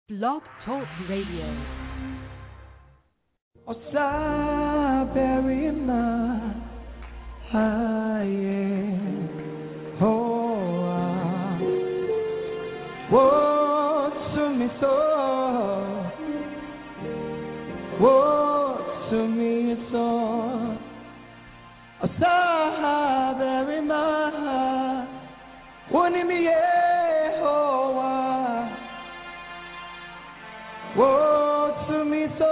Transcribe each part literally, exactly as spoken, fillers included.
Blog Talk Radio. Osaberima, aye, oh, ah, what to me so, what to me so, Osaberima, one me oh, ah, what to me so.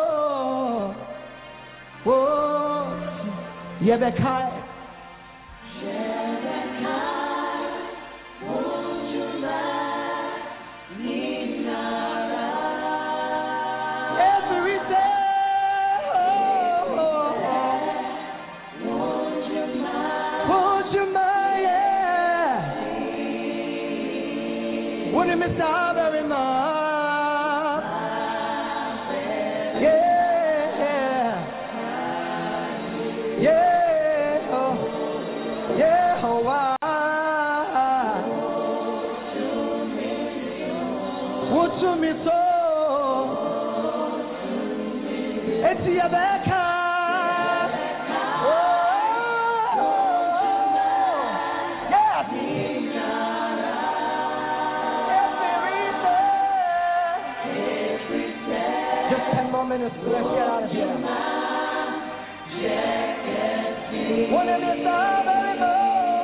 Oh, Yebekai. Yebekai, Wonjuma, Ninara. Every day, oh, Wonjuma, Wonjuma, yeah. Wouldn't miss out very much. Just ten more minutes, let's get out of here. One in this time anymore.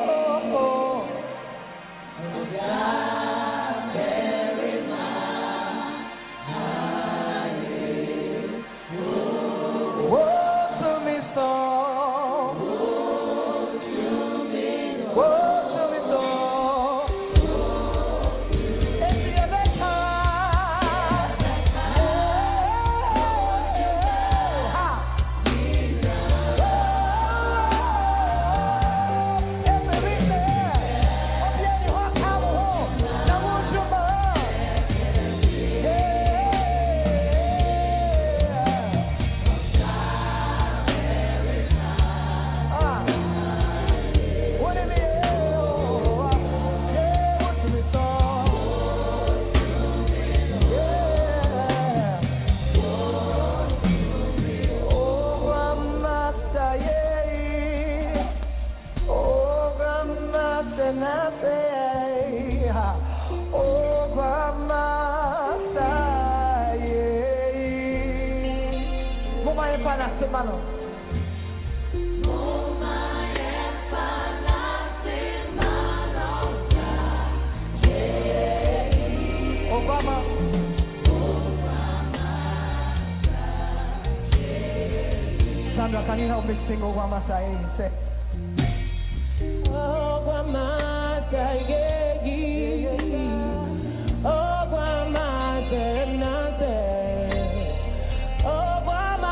Sandra, can you help me sing Obama Say? Say, Obama Say, Obama Say, Obama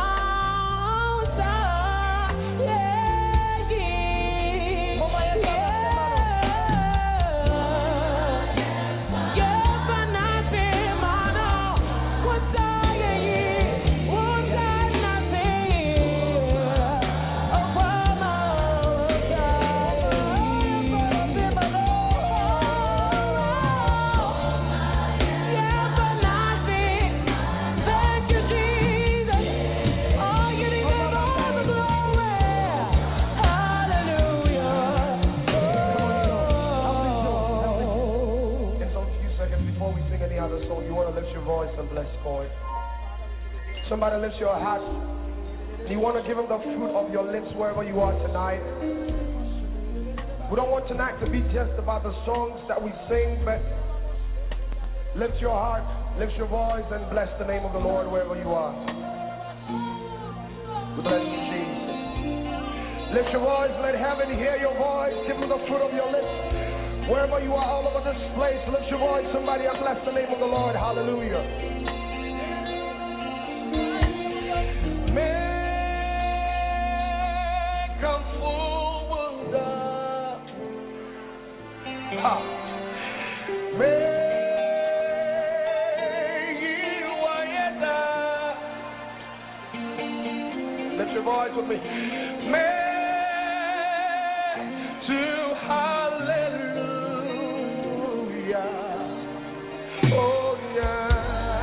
Somebody lift your heart. You want to give him the fruit of your lips wherever you are tonight. We don't want tonight to be just about the songs that we sing, but lift your heart, lift your voice, and bless the name of the Lord wherever you are. We bless you, Jesus. Lift your voice, let heaven hear your voice. Give him the fruit of your lips. Wherever you are, all over this place, lift your voice, somebody, and bless the name of the Lord. Hallelujah. Lift your voice with me. To hallelujah. Oh, yeah.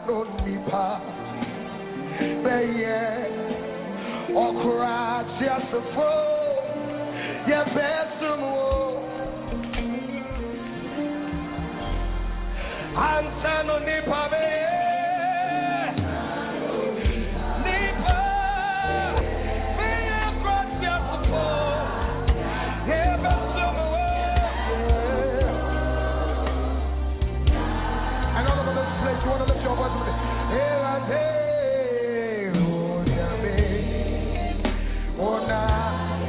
no nipa beye okra tiasefo ye besumo ansa no nipa beye nipa beye okra tiasefo ye besumo. I know over this place you want to lift your voice with it. Here I say, oh, Yahweh, oh, now.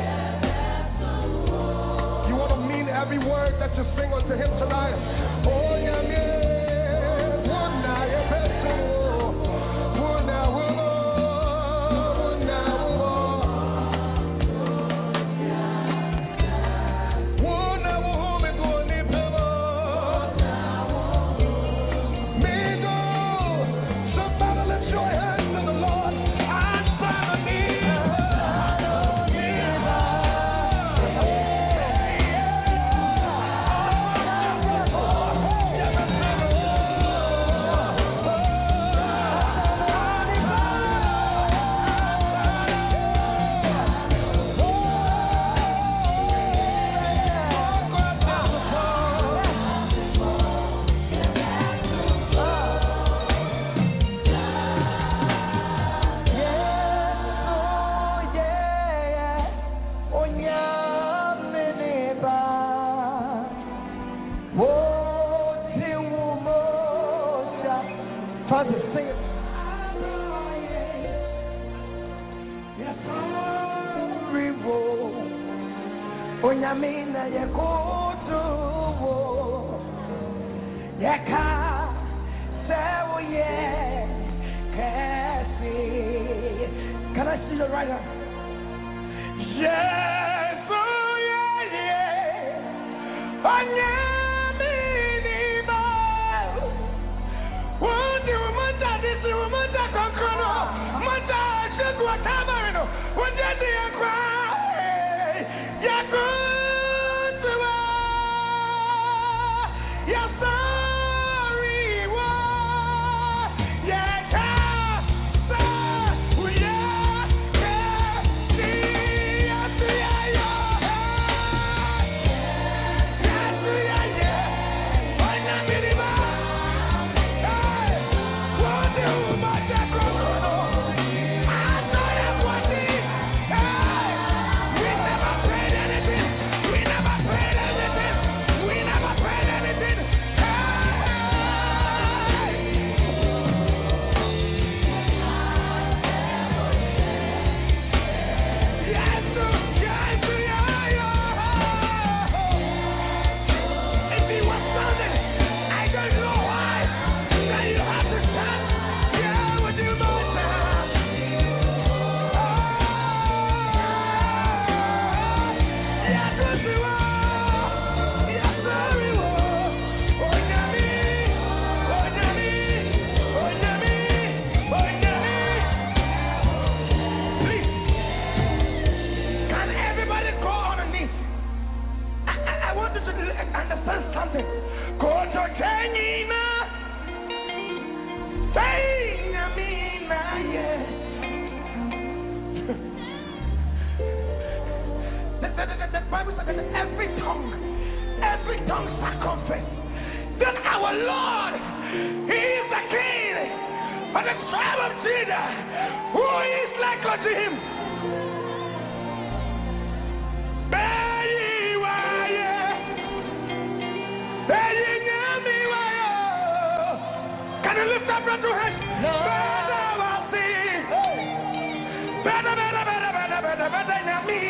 You want to mean every word that you sing unto him tonight. Oh, Yahweh, oh, now, Yahweh, oh, now, oh, now, oh, now, oh, me go ni pemo. Onyamina yakutu yaka sewoye kasi. Can I see your right hand? Yes, oh yeah, yeah. Onyamini ba. Wundi umanda disi umanda konkoro. Umanda shigwa tamarino. Wundi yakwa. Yakutu. The Bible says that every tongue, every tongue shall confess that our Lord, He is the King of the tribe of Judah. Who is like unto Him? Can you lift up your two hands? No. Better, better, better, better, better, better than me.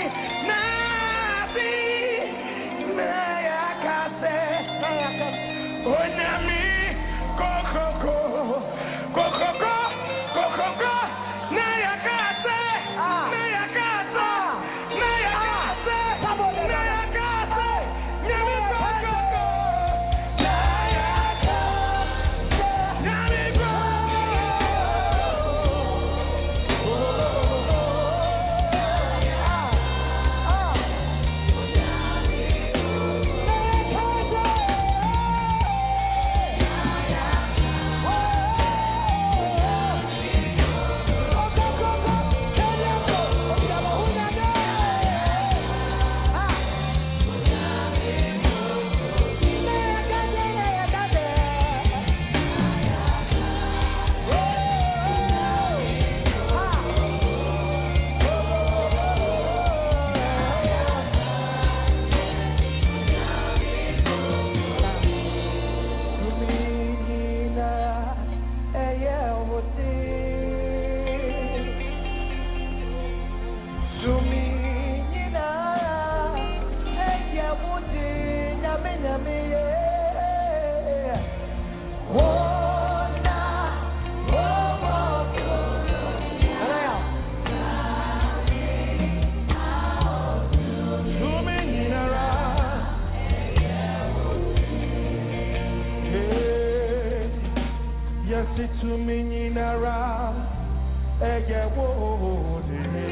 Yesi to me ninara eye wo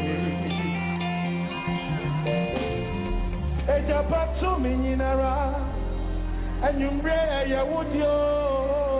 eja pa to me ninara anyumre eye wo dio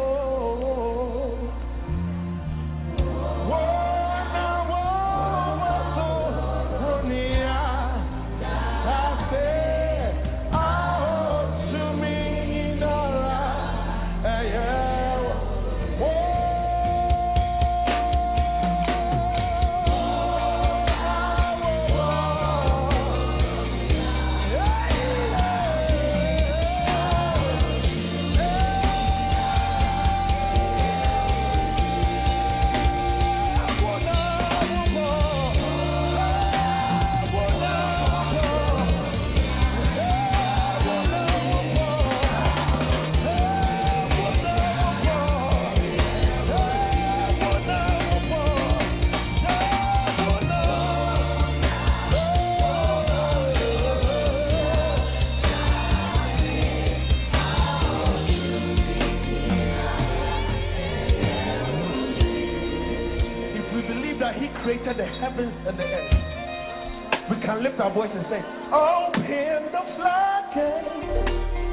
the heavens and the earth. We can lift our voice and say, open the floodgates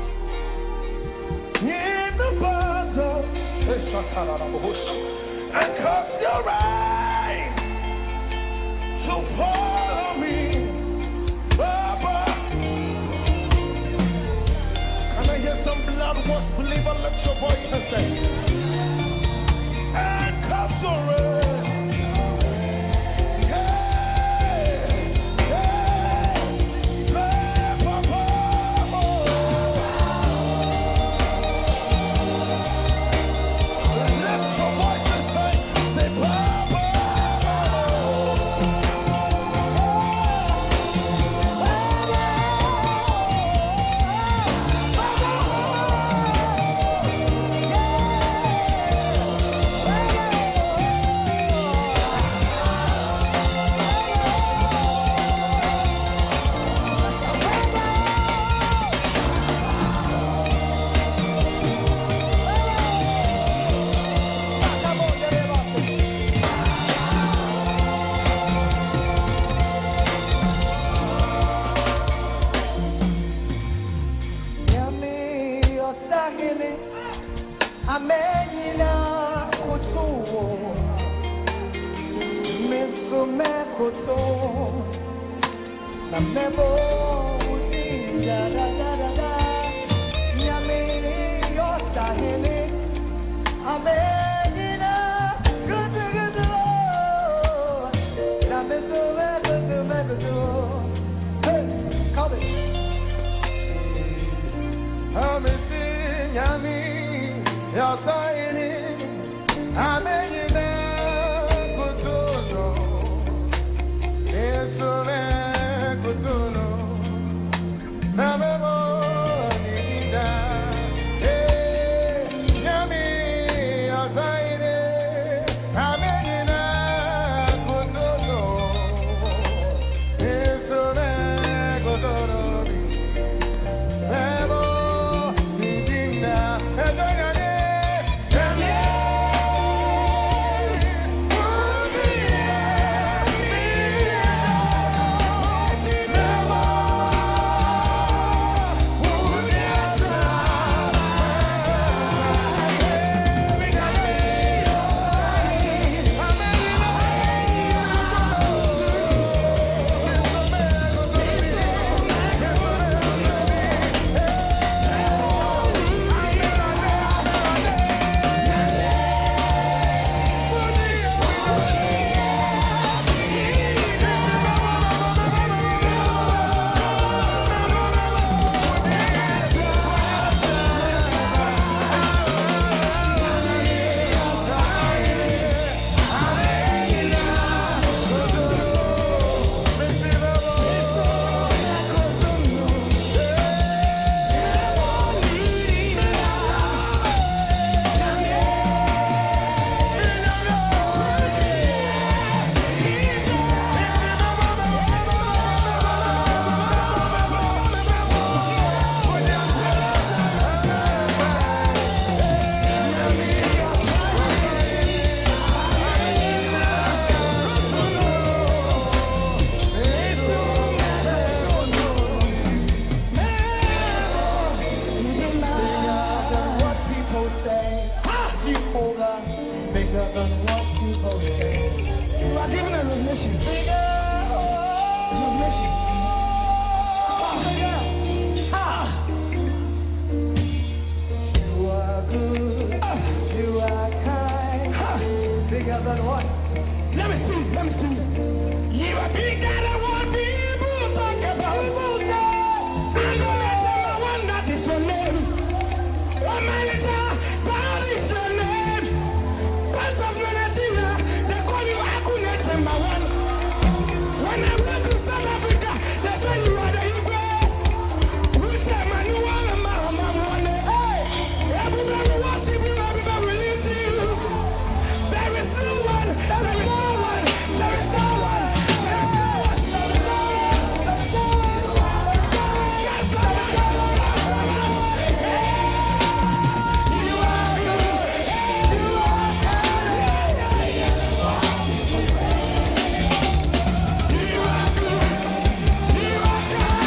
in the bottom and cause your rain to pour on me, Baba. Can I hear some blood washed believer? Lift your voice and say, and cause your rain. than what people say. You are given a revelation. Revelation. Ah. You are good. You are kind. Bigger than what? Let me see. Let me see. You are bigger than what people talk about. I'm gonna tell my one that is your name. Oh, man, it's a God is your name. Prince of Nigeria, they call you Akunet number one. When I went to South Africa, they say you are the Igbo. Who said, man, you are a man, man, one. Hey, everybody worship you, everybody release you. There is no one, there is no one, there is no one, there is no one, there is no one, there is no one. Yes, there is no one. You are good, you are kind. You are good, you are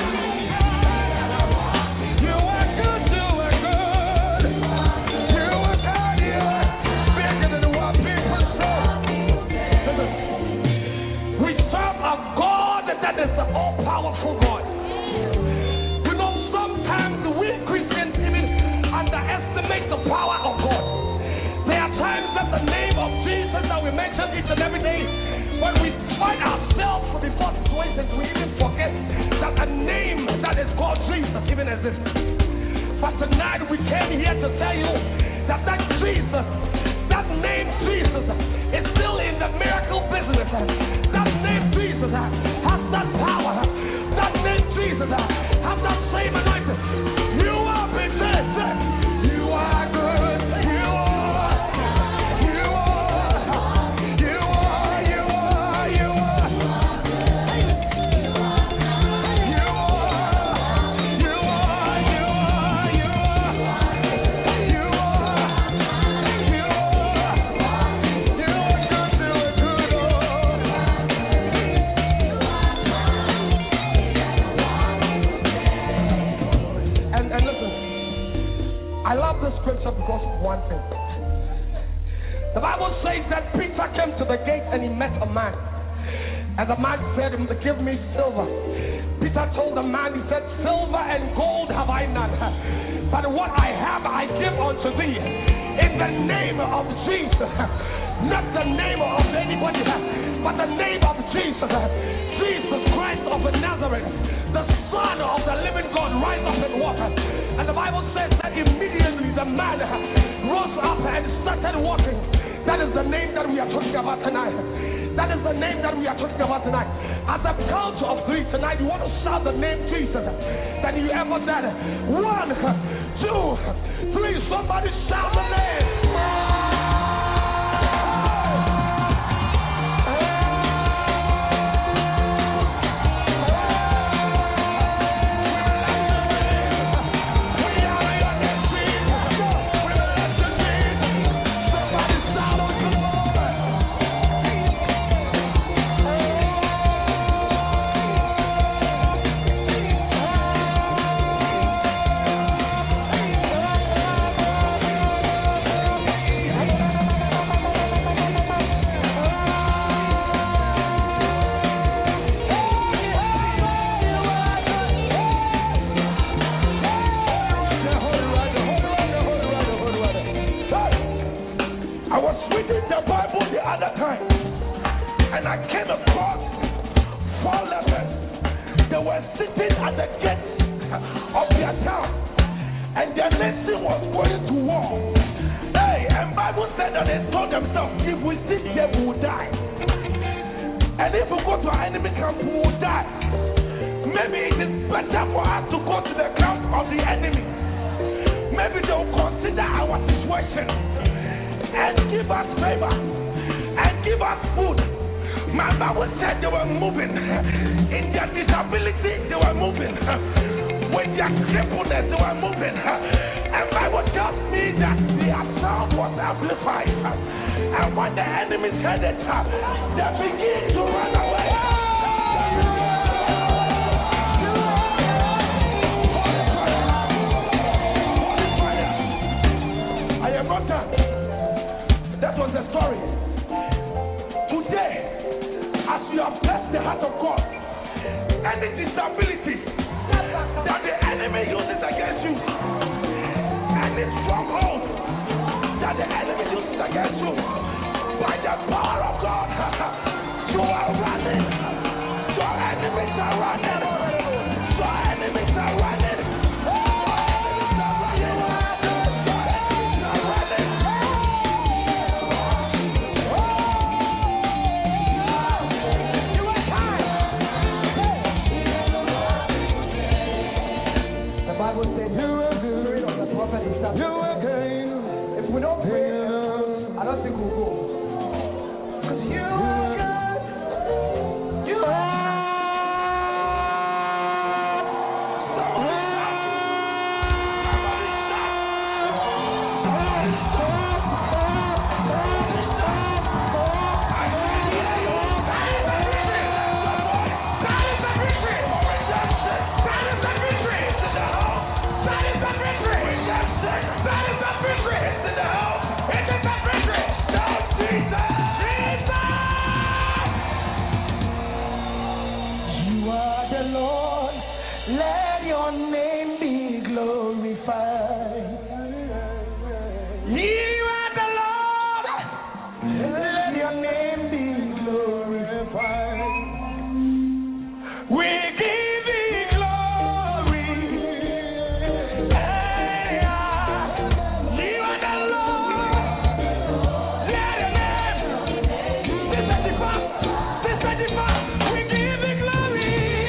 kind. You are good, you are good. You are kind, you are bigger than what people say. Listen, we serve a God that is the all-powerful God. You know, sometimes we Christians even underestimate the power of God. There are times that the name of Jesus that we mention each and every day, when we find ourselves before situations, we even forget that a name that is called Jesus even exists. But tonight we came here to tell you that that Jesus, that name Jesus, is still in the miracle business. That name Jesus has that power. That name Jesus has that same anointing. You are possessed. You are good. You are. You are. You are. You are. You are. You are. You are. You are. You are. You are. You And, and listen, I love this scripture because of one thing. The Bible says that Peter came to the gate and he met a man. And the man said, give me silver. Peter told the man, he said, silver and gold have I none. But what I have I give unto thee in the name of Jesus. Not the name of anybody, but the name of Jesus. Jesus Christ of Nazareth, the Son of the living God, rise up and walk. And the Bible says that immediately the man rose up and started walking. That is the name that we are talking about tonight. That is the name that we are talking about tonight. As a count of three tonight, you want to shout the name Jesus that you ever did. One, two, three. Somebody shout the name. That was the story. Today, as you have blessed the heart of God, any disability that the enemy uses against you, any stronghold that the enemy uses against you, by the power of God, you are running. Your enemies are running. Your enemies are running. You again. If we don't pray, I don't think we'll go. Because you are God. You are. Let your name be glorified. You are the Lord. Let your name be glorified. We give you glory. Hey, you are the Lord. Let your name. This is the part. This is the part. We give you glory.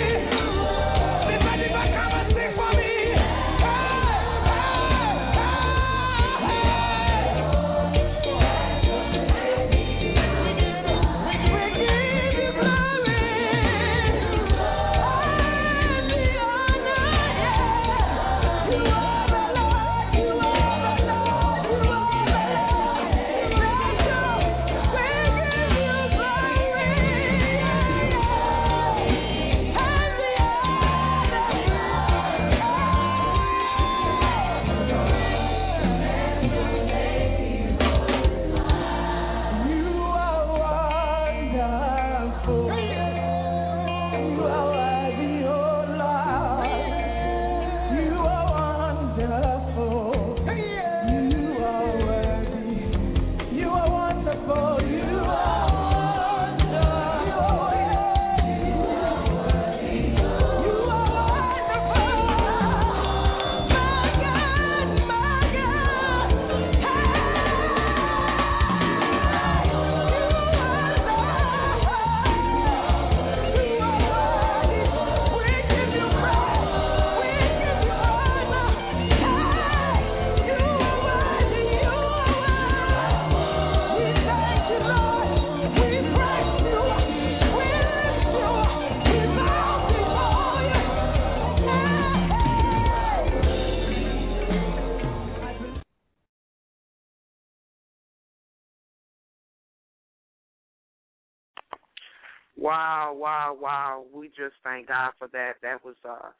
Wow, wow, wow. We just thank God for that. That was uh,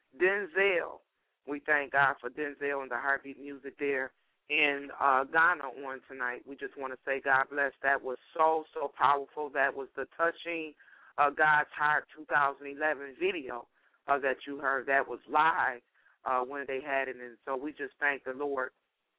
Denzel. We thank God for Denzel and the Heartbeat music there in uh, Ghana on tonight. We just want to say God bless. That was so, so powerful. That was the touching uh, God's Heart two thousand eleven video uh, that you heard. That was live uh, when they had it. And so we just thank the Lord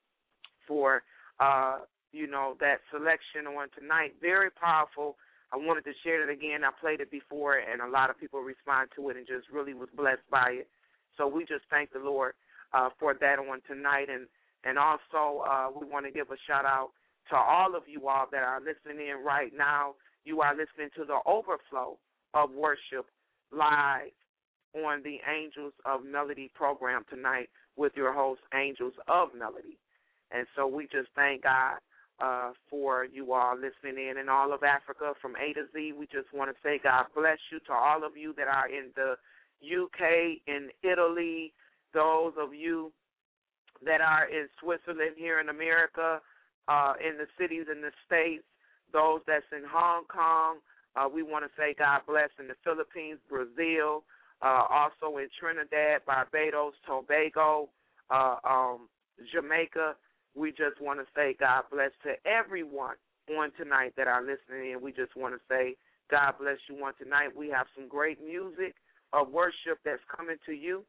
for, uh, you know, that selection on tonight. Very powerful. I wanted to share it again. I played it before, and a lot of people respond to it and just really was blessed by it. So we just thank the Lord uh, for that on tonight. And, and also uh, we want to give a shout-out to all of you all that are listening in right now. You are listening to the overflow of worship live on the Angels of Melody program tonight with your host, Angels of Melody. And so we just thank God uh, for you all listening in in all of Africa from A to Z. We just want to say God bless you to all of you that are in the U K, in Italy, those of you that are in Switzerland, here in America, uh, in the cities in the States, those that's in Hong Kong. Uh, we want to say God bless in the Philippines, Brazil, uh, also in Trinidad, Barbados, Tobago, uh, um, Jamaica. we just want to say God bless to everyone on tonight that are listening in. We just want to say God bless you on tonight. We have some great music of worship that's coming to you.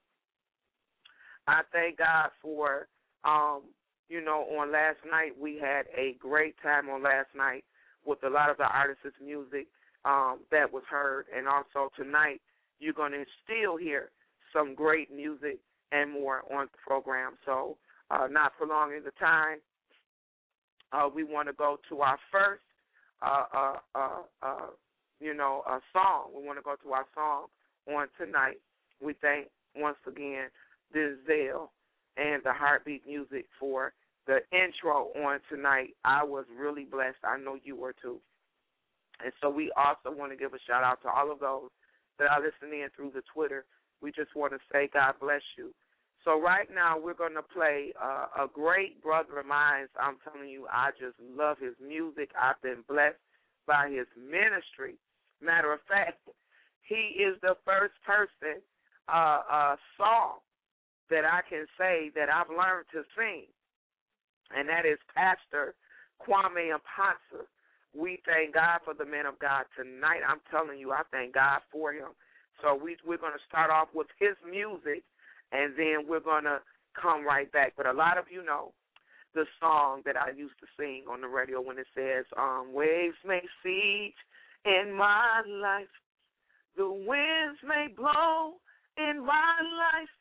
I thank God for, um, you know, on last night we had a great time on last night with a lot of the artists' music um, that was heard. And also tonight you're going to still hear some great music and more on the program. So uh, not prolonging the time, uh, we want to go to our first, uh, uh, uh, uh, you know, uh, song. We want to go to our song on tonight. We thank once again Denzel and the Heartbeat Music for the intro on tonight. I was really blessed. I know you were too. And so we also want to give a shout out to all of those that are listening in through the Twitter. We just want to say God bless you. So right now we're going to play uh, a great brother of mine. I'm telling you, I just love his music. I've been blessed by his ministry. Matter of fact, he is the first person uh, uh, song that I can say that I've learned to sing, and that is Pastor Kwame Mpansa. We thank God for the man of God tonight. I'm telling you, I thank God for him. So we, we're going to start off with his music, and then we're going to come right back. But a lot of you know the song that I used to sing on the radio when it says, um, waves may siege in my life, the winds may blow in my life,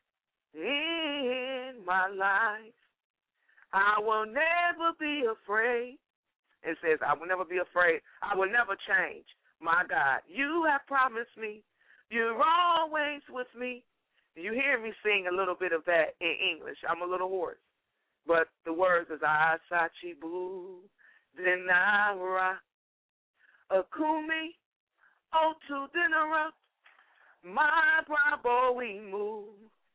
in my life, I will never be afraid. It says, I will never be afraid. I will never change. My God, you have promised me. You're always with me. You hear me sing a little bit of that in English. I'm a little hoarse. But the words is, Asachi Boo, Denara, Akumi, Otu Dinara, my bravo we move,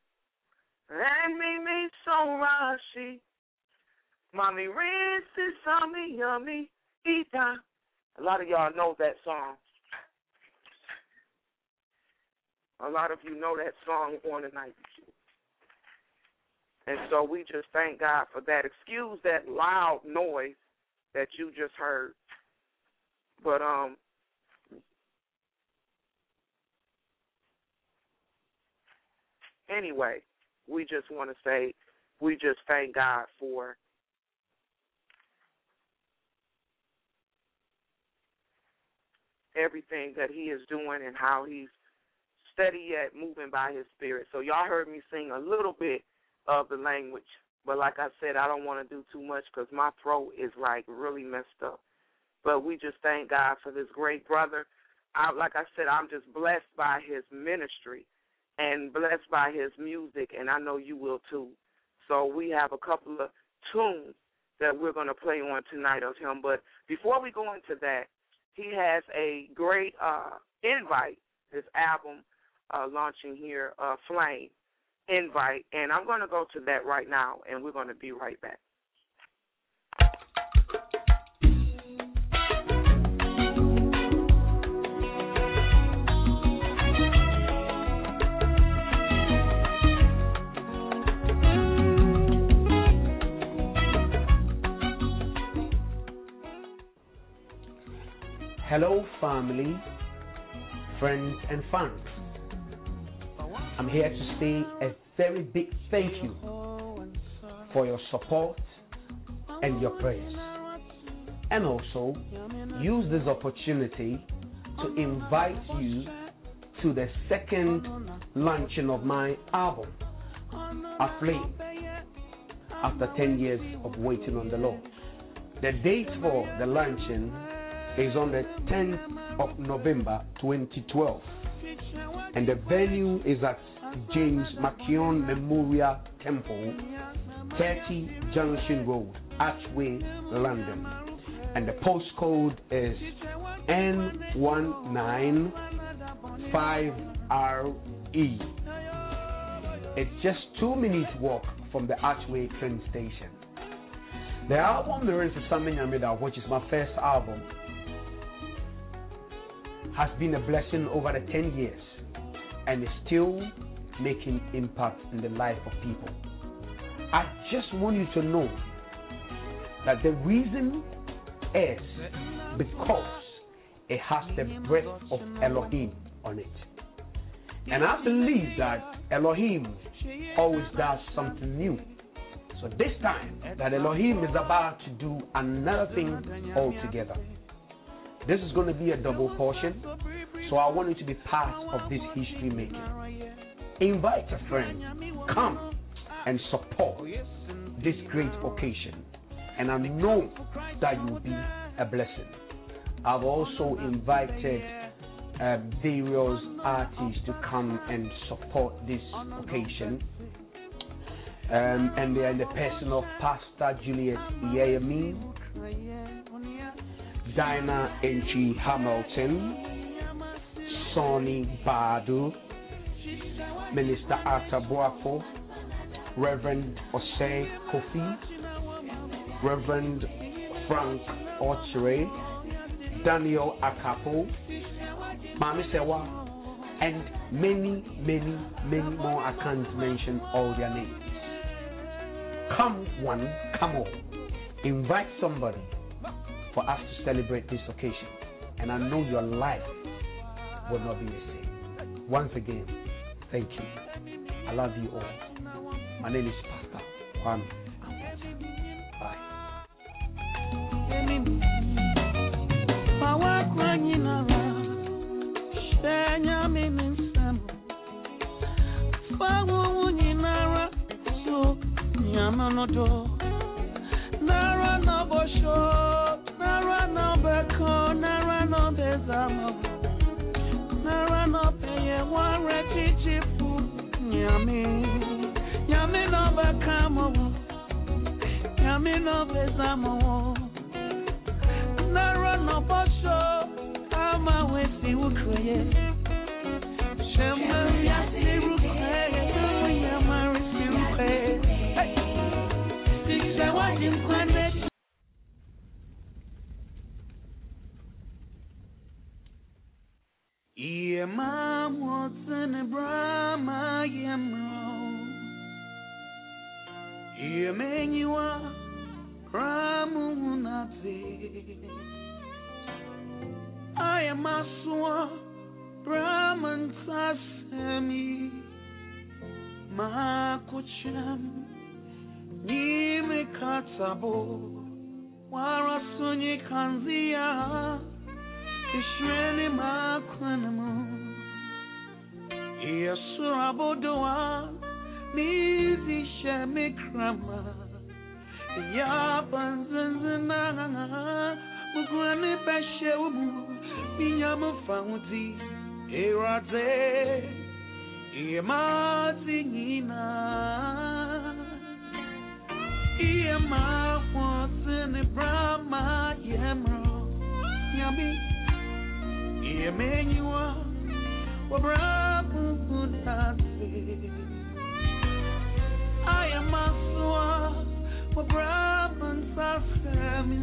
and me me so rashi, mommy rinse sami yummy, ita. A lot of y'all know that song. A lot of you know that song on the night. And so we just thank God for that. Excuse that loud noise that you just heard. But um anyway, we just want to say we just thank God for everything that he is doing and how he's steady yet moving by his spirit. So y'all heard me sing a little bit of the language, but like I said, I don't want to do too much because my throat is like really messed up. But we just thank God for this great brother. I, like I said, I'm just blessed by his ministry and blessed by his music, and I know you will too. So we have a couple of tunes that we're going to play on tonight of him. But before we go into that, he has a great uh, invite, his album uh, launching here, uh, Flame Invite, and I'm going to go to that right now, and we're going to be right back. Hello, family, friends, and fans. I'm here to say a very big thank you for your support and your prayers. And also, use this opportunity to invite you to the second launching of my album, Aflame, after ten years of waiting on the Lord. The date for the launching is on the tenth of November twenty twelve, and the venue is at James McKeown Memorial Temple, thirty Junction Road, Archway, London, and the postcode is N one nine five R E. It's just two minutes walk from the Archway train station. The album There Is a Something Amida, which is my first album, has been a blessing over the ten years and is still making impact in the life of people. I just want you to know that the reason is because it has the breath of Elohim on it. And I believe that Elohim always does something new. So this time that Elohim is about to do another thing altogether. This is going to be a double portion. So I want you to be part of this history making. Invite a friend. Come and support this great occasion. And I know that you will be a blessing. I've also invited uh, various artists to come and support this occasion. Um, and they are in the person of Pastor Juliet Yayami, Dinah Entry Hamilton, Sonny Badu, Minister Arthur Boafo, Reverend Osei Kofi, Reverend Frank Otsure, Daniel Akapo, Mami Sewa, and many, many, many more. I can't mention all their names. Come one, come all. Invite somebody for us to celebrate this occasion. And I know your life will not be the same. Once again, thank you. I love you all. My name is Pastor Kwame. Bye. Nara no bosho, nara no beko, nara no bezamo, nara no peye one rechichi fu, nyame, nyame no bekamo, nyame no bezamo, nara no bosho, ama wesi ukreye, shema yasi ukreye, yama resi ukreye. Yema motene brama yemro Yemenywa ramu nate Ayamaswa brahman sasemi Makuchem Nime katabo Warasuni kanzia Ishweni makwanamu Yasura bodoa Mizi shemikrama Yabanzanzana Mugwani peshe umu Minyamu fauti Erade Yemati nina Yema Watini Brahma Yemro Yami Yemenywa Wabrabu Kunase Ayamaswa Wabrabu Sasemi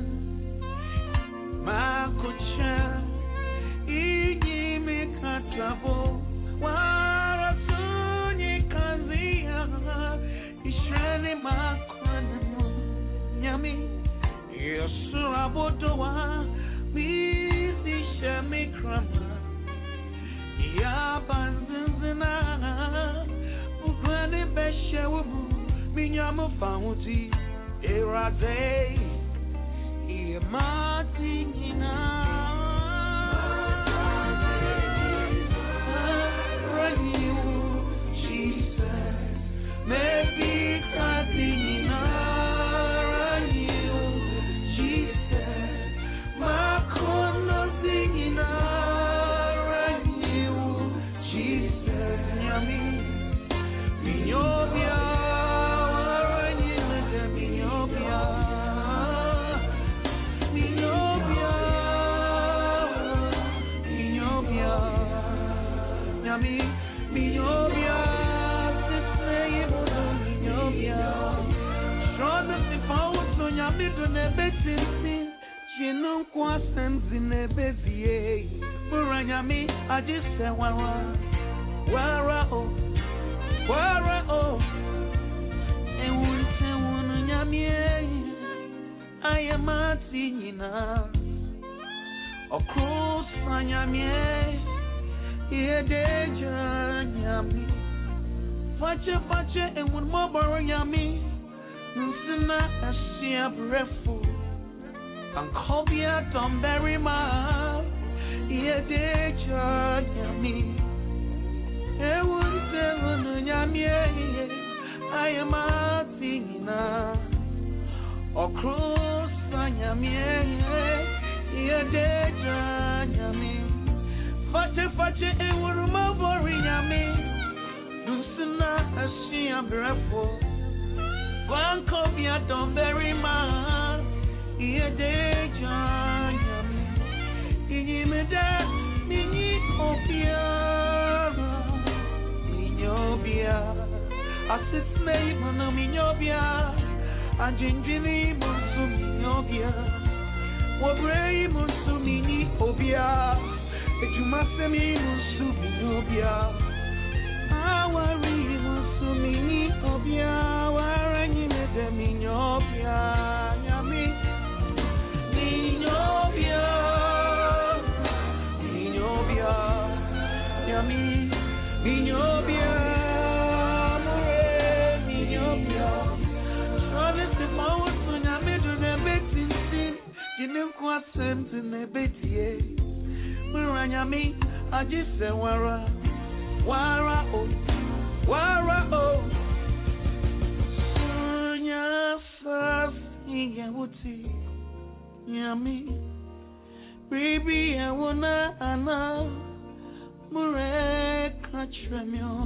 Makucha Iyimi Katabo Warasuni Kazia Ishani Makwanamu Nyami Yasura Bodowa Mizi Shemikrama Yabanzina Ugani Beshewu Minyamu Fauti Erade Yamati Nina Ranu Jesus Maybe Katina Ranu Jesus Makono Singina Muranyami, I just said wara, wara oh, wara oh, and one say one nyami, I am a tina. Across Sanyamie, here de Janyami. Fache fache and one more Yami. Nunsina Asia Brefu. And Cobia Tom Berryma, here de Janyami. Ewan seven Yamie, I am a tina. Across Sanyamie. Ye de janyami, fache fache e wuruma bori nyami, dusina ashi abrefo, wanko biya don very man. Ye de janyami, inyi meda minyi obia, minyobia, asis mei mano minyobia, anjinjini monsu minyobia. Wabrei musumini obia, ejumasemi musumini obia. Awari musumini obia, waranyi mede minyobia, nyami minyobia, minyobia, nyami minyobia, more minyobia. Shawne se mawu nyami dune betin. You quite sent in a betie. Muranyami, I just say, Wara, Wara, oh, Wara, oh. Sunya, first, Yawuti, Yami, baby, I wanna, Anna, Mure, Catchramio.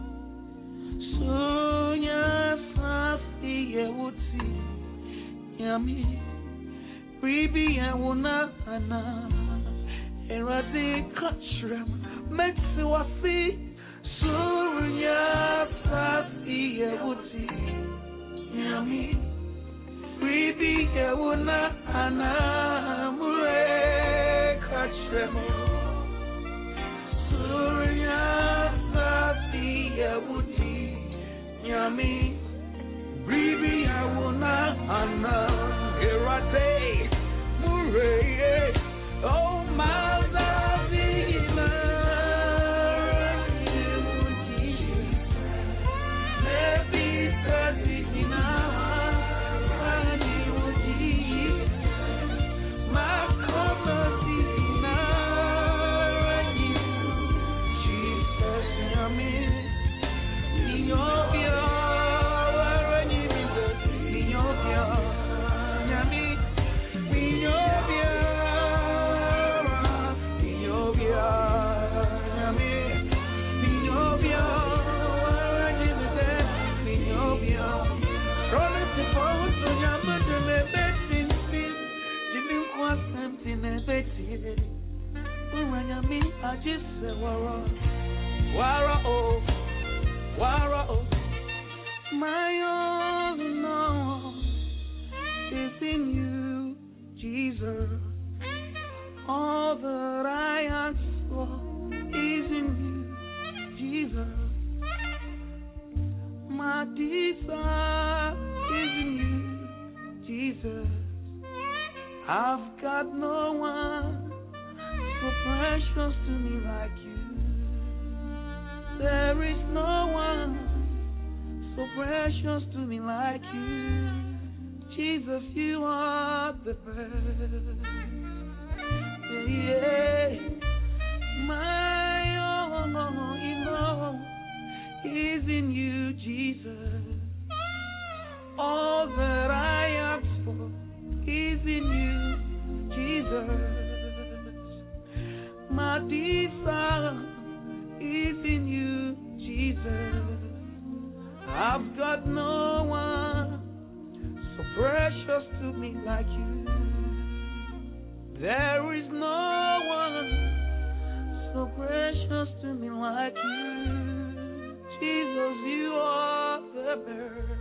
Sunya, first, Yawuti, Yami. Baby, I wanna ana erade kachram metsi wasi sunya fasi yewuti yami. Baby, I wanna ana mure kachram sunya fasi yewuti yami. Baby, I wanna ana erade oh, my Davina, maybe Davina, my Comadina, Jesus, Yami, Niobia, Niobia, Yami. I just say Wara, Wara oh, Wara oh. My all in all is in you, Jesus. All that I ask for is in you, Jesus. My desire is in you, Jesus. I've got no one so precious to me like you. There is no one so precious to me like you. Jesus, you are the best. Yeah, yeah. My own, you know, is in you, Jesus. All that I ask for is in you, Jesus. My desire is in you, Jesus. I've got no one so precious to me like you. There is no one so precious to me like you. Jesus, you are the best.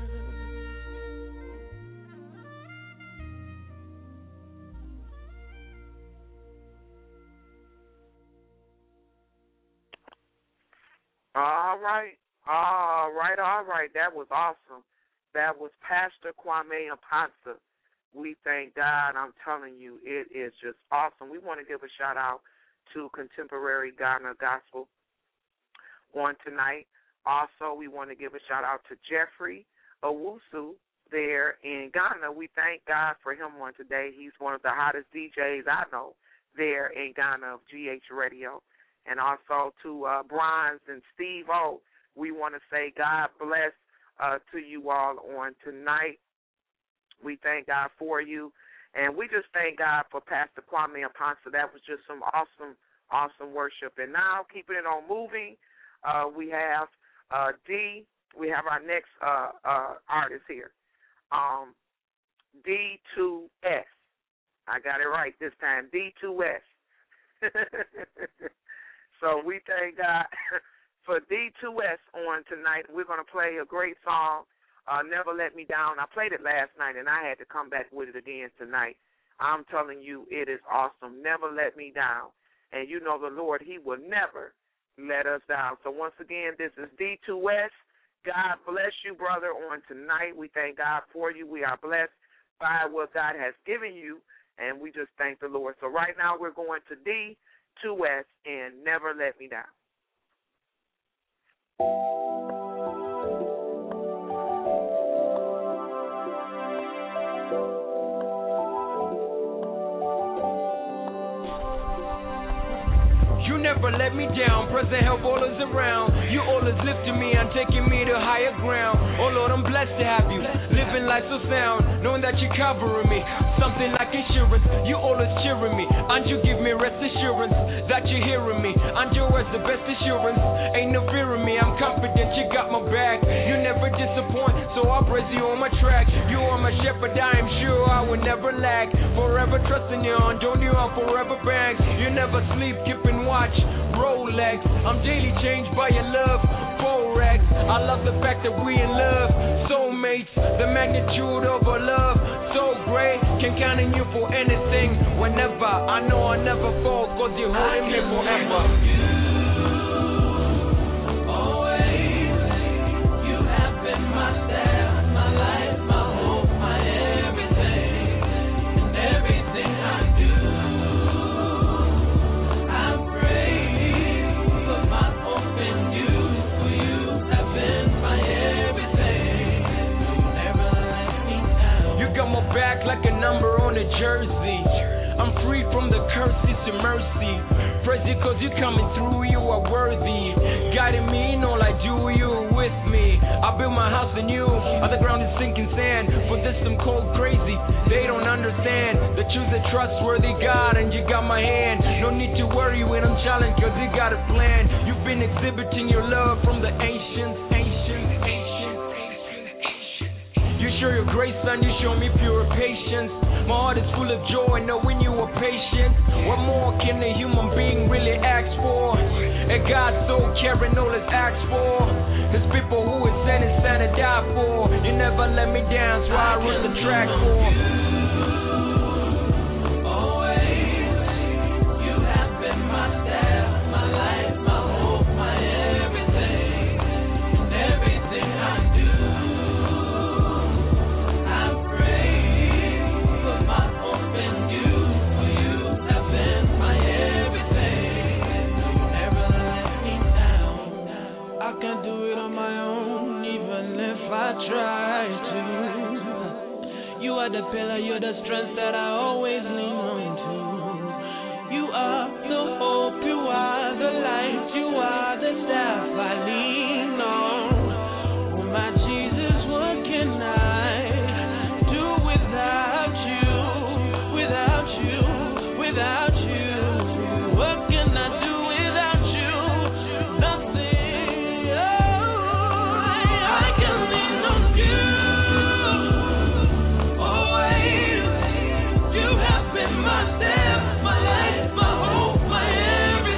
All right, all right, all right. That was awesome. That was Pastor Kwame Aponsa We thank God. I'm telling you, it is just awesome. We want to give a shout-out to Contemporary Ghana Gospel on tonight. Also, we want to give a shout-out to Jeffrey Owusu there in Ghana. We thank God for him on today. He's one of the hottest D Js I know there in Ghana of G H Radio. And also to uh, Bronze and Steve O, we want to say God bless uh, to you all on tonight. We thank God for you. And we just thank God for Pastor Kwame Aponso. That was just some awesome, awesome worship. And now, keeping it on moving, uh, we have uh, D. We have our next uh, uh, artist here, um, D two S. I got it right this time, D two S. So we thank God for D two S on tonight. We're going to play a great song, uh, Never Let Me Down. I played it last night, and I had to come back with it again tonight. I'm telling you, it is awesome. Never Let Me Down. And you know the Lord, he will never let us down. So once again, this is D two S. God bless you, brother, on tonight. We thank God for you. We are blessed by what God has given you, and we just thank the Lord. So right now we're going to D two S and Never Let Me Down. You never let me down, present help always around. You always lifting me and taking me to higher ground. Oh Lord, I'm blessed to have you, living life so sound, knowing that you're covering me, something like insurance. You always cheering me, and you give me rest assurance that you're hearing me, and your word's the best assurance. Ain't no fear in me, I'm confident you got my back. You never disappoint, so I'll praise you on my track. You are my shepherd, I am sure I will never lack. Forever trusting you, on don't you on forever bags. You never sleep, keeping watch, Rolex. I'm daily changed by your love, Forex. I love the fact that we in love, soulmates. The magnitude of our love, so great. Can count on you for anything, whenever. I know I'll never fall, cause you're holding me forever. Back like a number on a jersey. I'm free from the curses to mercy. Praise you cause you're coming through, you are worthy. Guiding me in all I do, you're with me. I build my house in you, on the ground is sinking sand. For this I'm cold crazy, they don't understand. The truth is trustworthy God, and you got my hand. No need to worry when I'm challenged, cause you got a plan. You've been exhibiting your love from the ancients, ancients, ancients. You show your grace and you show me pure patience. My heart is full of joy knowing you are patient. What more can a human being really ask for? A God so caring, all is asked for. His people who is sent and sent to die for. You never let me down, so I wrote the track for. The pillar, you're the strength that I always lean on to. You are the hope, you are the light, you are the staff I lean on. Oh my Jesus, what can I do without you, without you, without you? What can I do without you? Nothing. Oh, I can lean on you. My step, my life, my hope, my everything.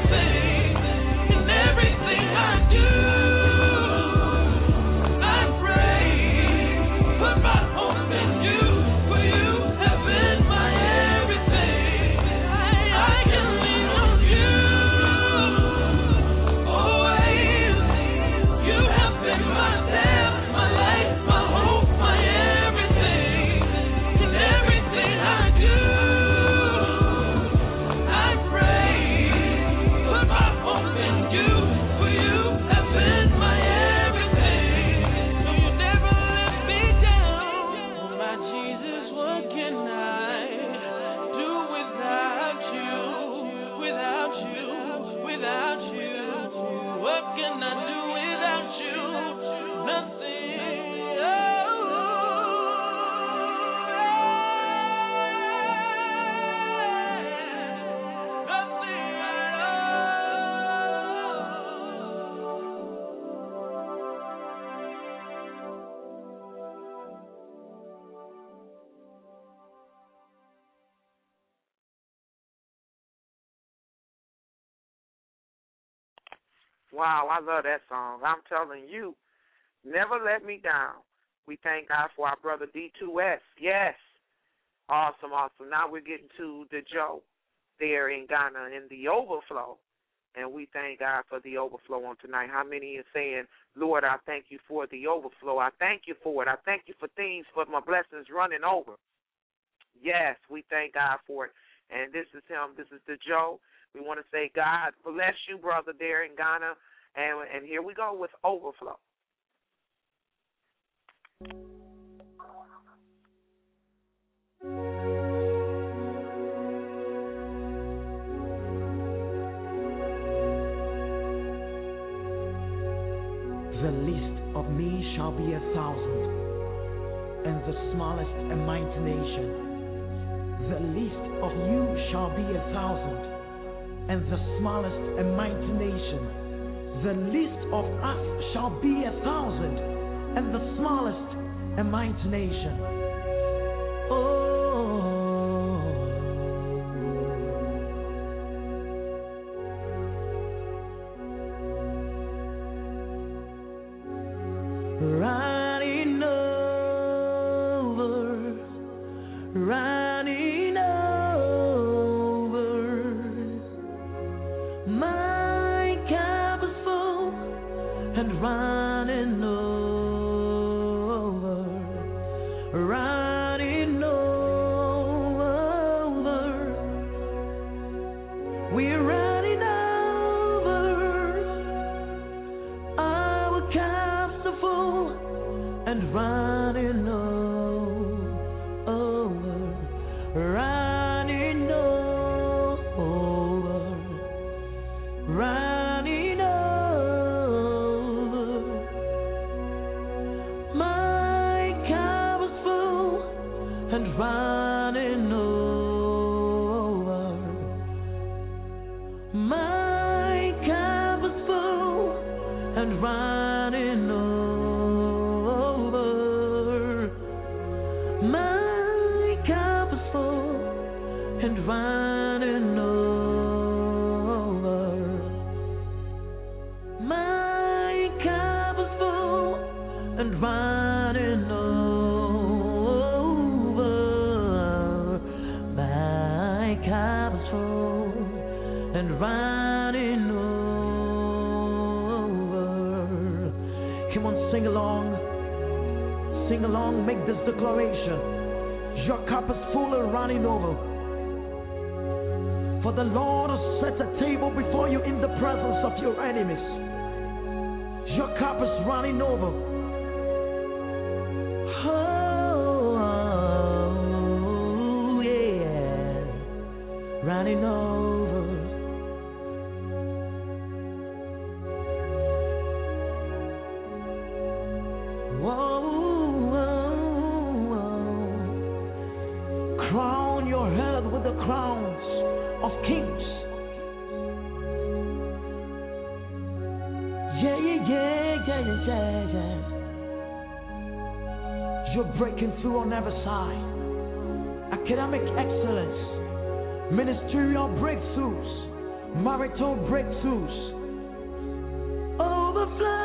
Wow, I love that song. I'm telling you, never let me down. We thank God for our brother D two S. Yes. Awesome, awesome. Now we're getting to the Joe there in Ghana in the overflow. And we thank God for the overflow on tonight. How many are saying, Lord, I thank you for the overflow. I thank you for it. I thank you for things, for my blessings running over. Yes, we thank God for it. And this is him. This is the Joe. We want to say, God bless you, brother, there in Ghana. And, and here we go with overflow. The least of me shall be a thousand, and the smallest a mighty nation. The least of you shall be a thousand, and the smallest a mighty nation. The least of us shall be a thousand, and the smallest a mighty nation. Oh. Running over, running over, my cup is full and running over, running over, we're running over, our cups are full and running over, running over, running over. My cup is full and running over. My cup is full and running over. My cup is full and running over. My cup is full and running over. My cup is full and running over. Come on, sing along. Sing along, make this declaration. Your cup is full and running over. For the Lord has set a table before you in the presence of your enemies. Your cup is running over. Oh, yeah. Running over. Whoa. Crown your head with the crowns of kings. Yeah, yeah, yeah, yeah, yeah, yeah. You're breaking through on every side. Academic excellence, ministerial breakthroughs, marital breakthroughs, overflow.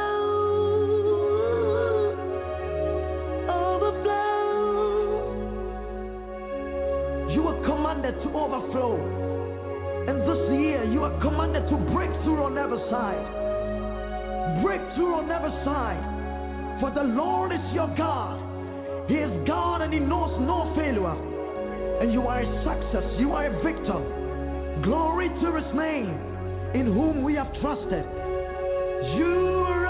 Commanded to overflow, and this year you are commanded to break through on every side. Break through on every side, for the Lord is your God. He is God and He knows no failure, and you are a success, you are a victor. Glory to His name, in whom we have trusted. You are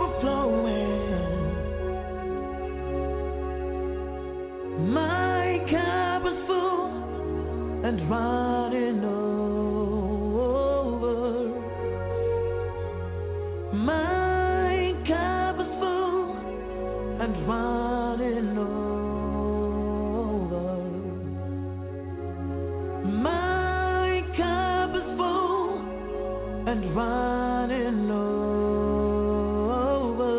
overflowing. My cup is full and running over. My cup is full and running over. My cup is full and running over.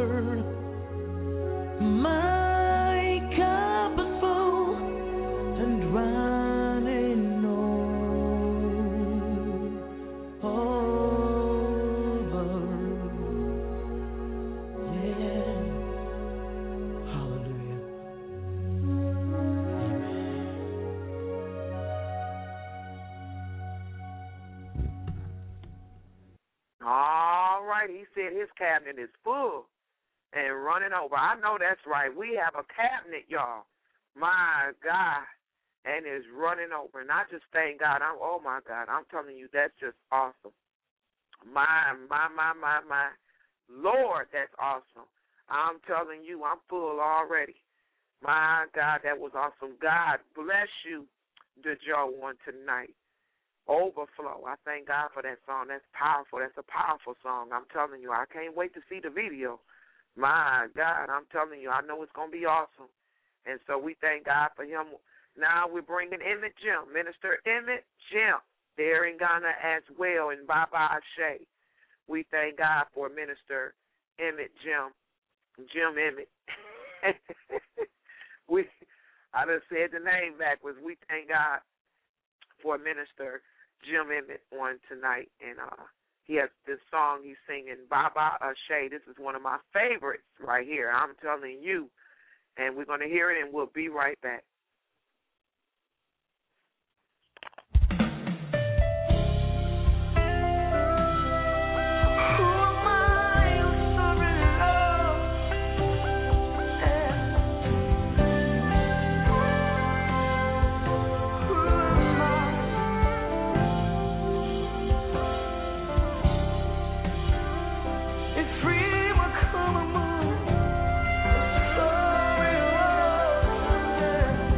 My cup is full and running over. right. He said his cabinet is full and running over. I know that's right. We have a cabinet, y'all. My God. And it's running over. And I just thank God. I'm, oh, my God. I'm telling you, that's just awesome. My, my, my, my, my. Lord, that's awesome. I'm telling you, I'm full already. My God, that was awesome. God bless you, DeJoe, on tonight. Overflow. I thank God for that song. That's powerful. That's a powerful song. I'm telling you, I can't wait to see the video. My God, I'm telling you, I know it's going to be awesome. And so we thank God for him. Now we're bringing Emmett Jim, Minister Emmett Jim, there in Ghana as well, in Baba Ashe. We thank God for Minister Emmett Jim, Jim Emmett. we, I done said the name backwards. We thank God for Minister Jim Emmett on tonight, and uh, he has this song he's singing, Baba Ashe. This is one of my favorites right here. I'm telling you, and we're going to hear it, and we'll be right back. Come among, sorry, oh, yeah.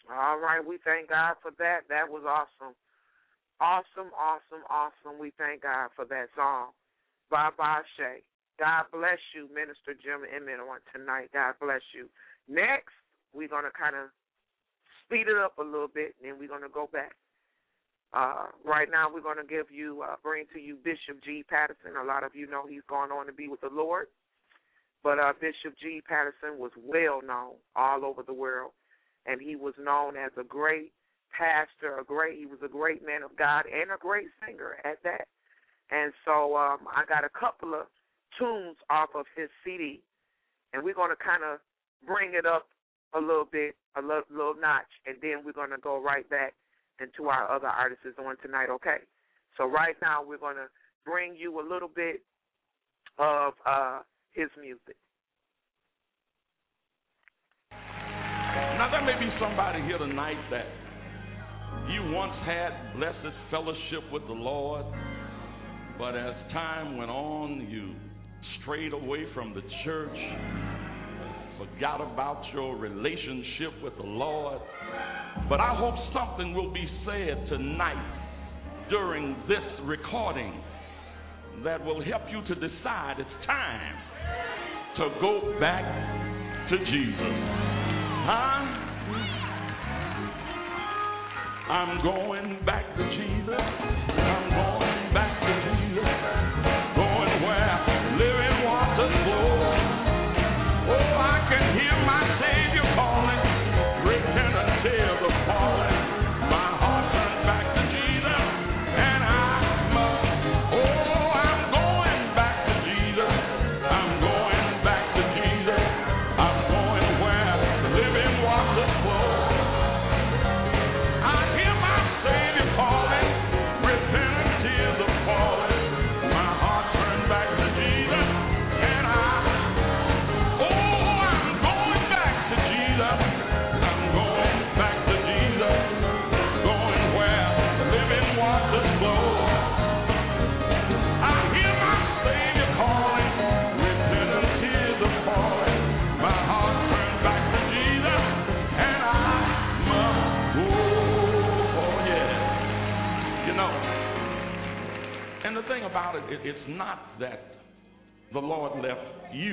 All right, we thank God for that. That was awesome. Awesome, awesome, awesome. We thank God for that song. Bye bye, Shay. God bless you, Minister Jim Emmett, on tonight. God bless you. Next, we're going to kind of speed it up a little bit, and then we're going to go back. Uh, right now, we're going to give you, uh, bring to you Bishop G. Patterson. A lot of you know he's going on to be with the Lord. But uh, Bishop G. Patterson was well known all over the world, and he was known as a great pastor, a great, he was a great man of God, and a great singer at that. And so um, I got a couple of tunes off of his C D, and we're going to kind of bring it up a little bit, a little, little notch, and then we're going to go right back into our other artists on tonight, okay? So right now we're going to bring you a little bit of uh, his music. Now, there may be somebody here tonight that you once had blessed fellowship with the Lord, but as time went on, you strayed away from the church, forgot about your relationship with the Lord. But I hope something will be said tonight during this recording that will help you to decide it's time to go back to Jesus. Huh? I'm going back to Jesus. I'm going back to Jesus. Going where living waters flow. Oh, I can hear my Savior calling. Repent and tears are falling. My heart turns back to Jesus. And I must. Oh, I'm going back to Jesus. I'm going back to Jesus. I'm going where living waters flow. I hear my Savior calling. Repent and tears are falling. My heart turns back to Jesus. And I, oh, I'm going back to Jesus. I'm going back to Jesus. Going where living waters flow. I hear my Savior calling. Repent and tears are falling. My heart turns back to Jesus. And I must go. Oh, yeah. You know, and the thing about it, it, it's not that the Lord left you.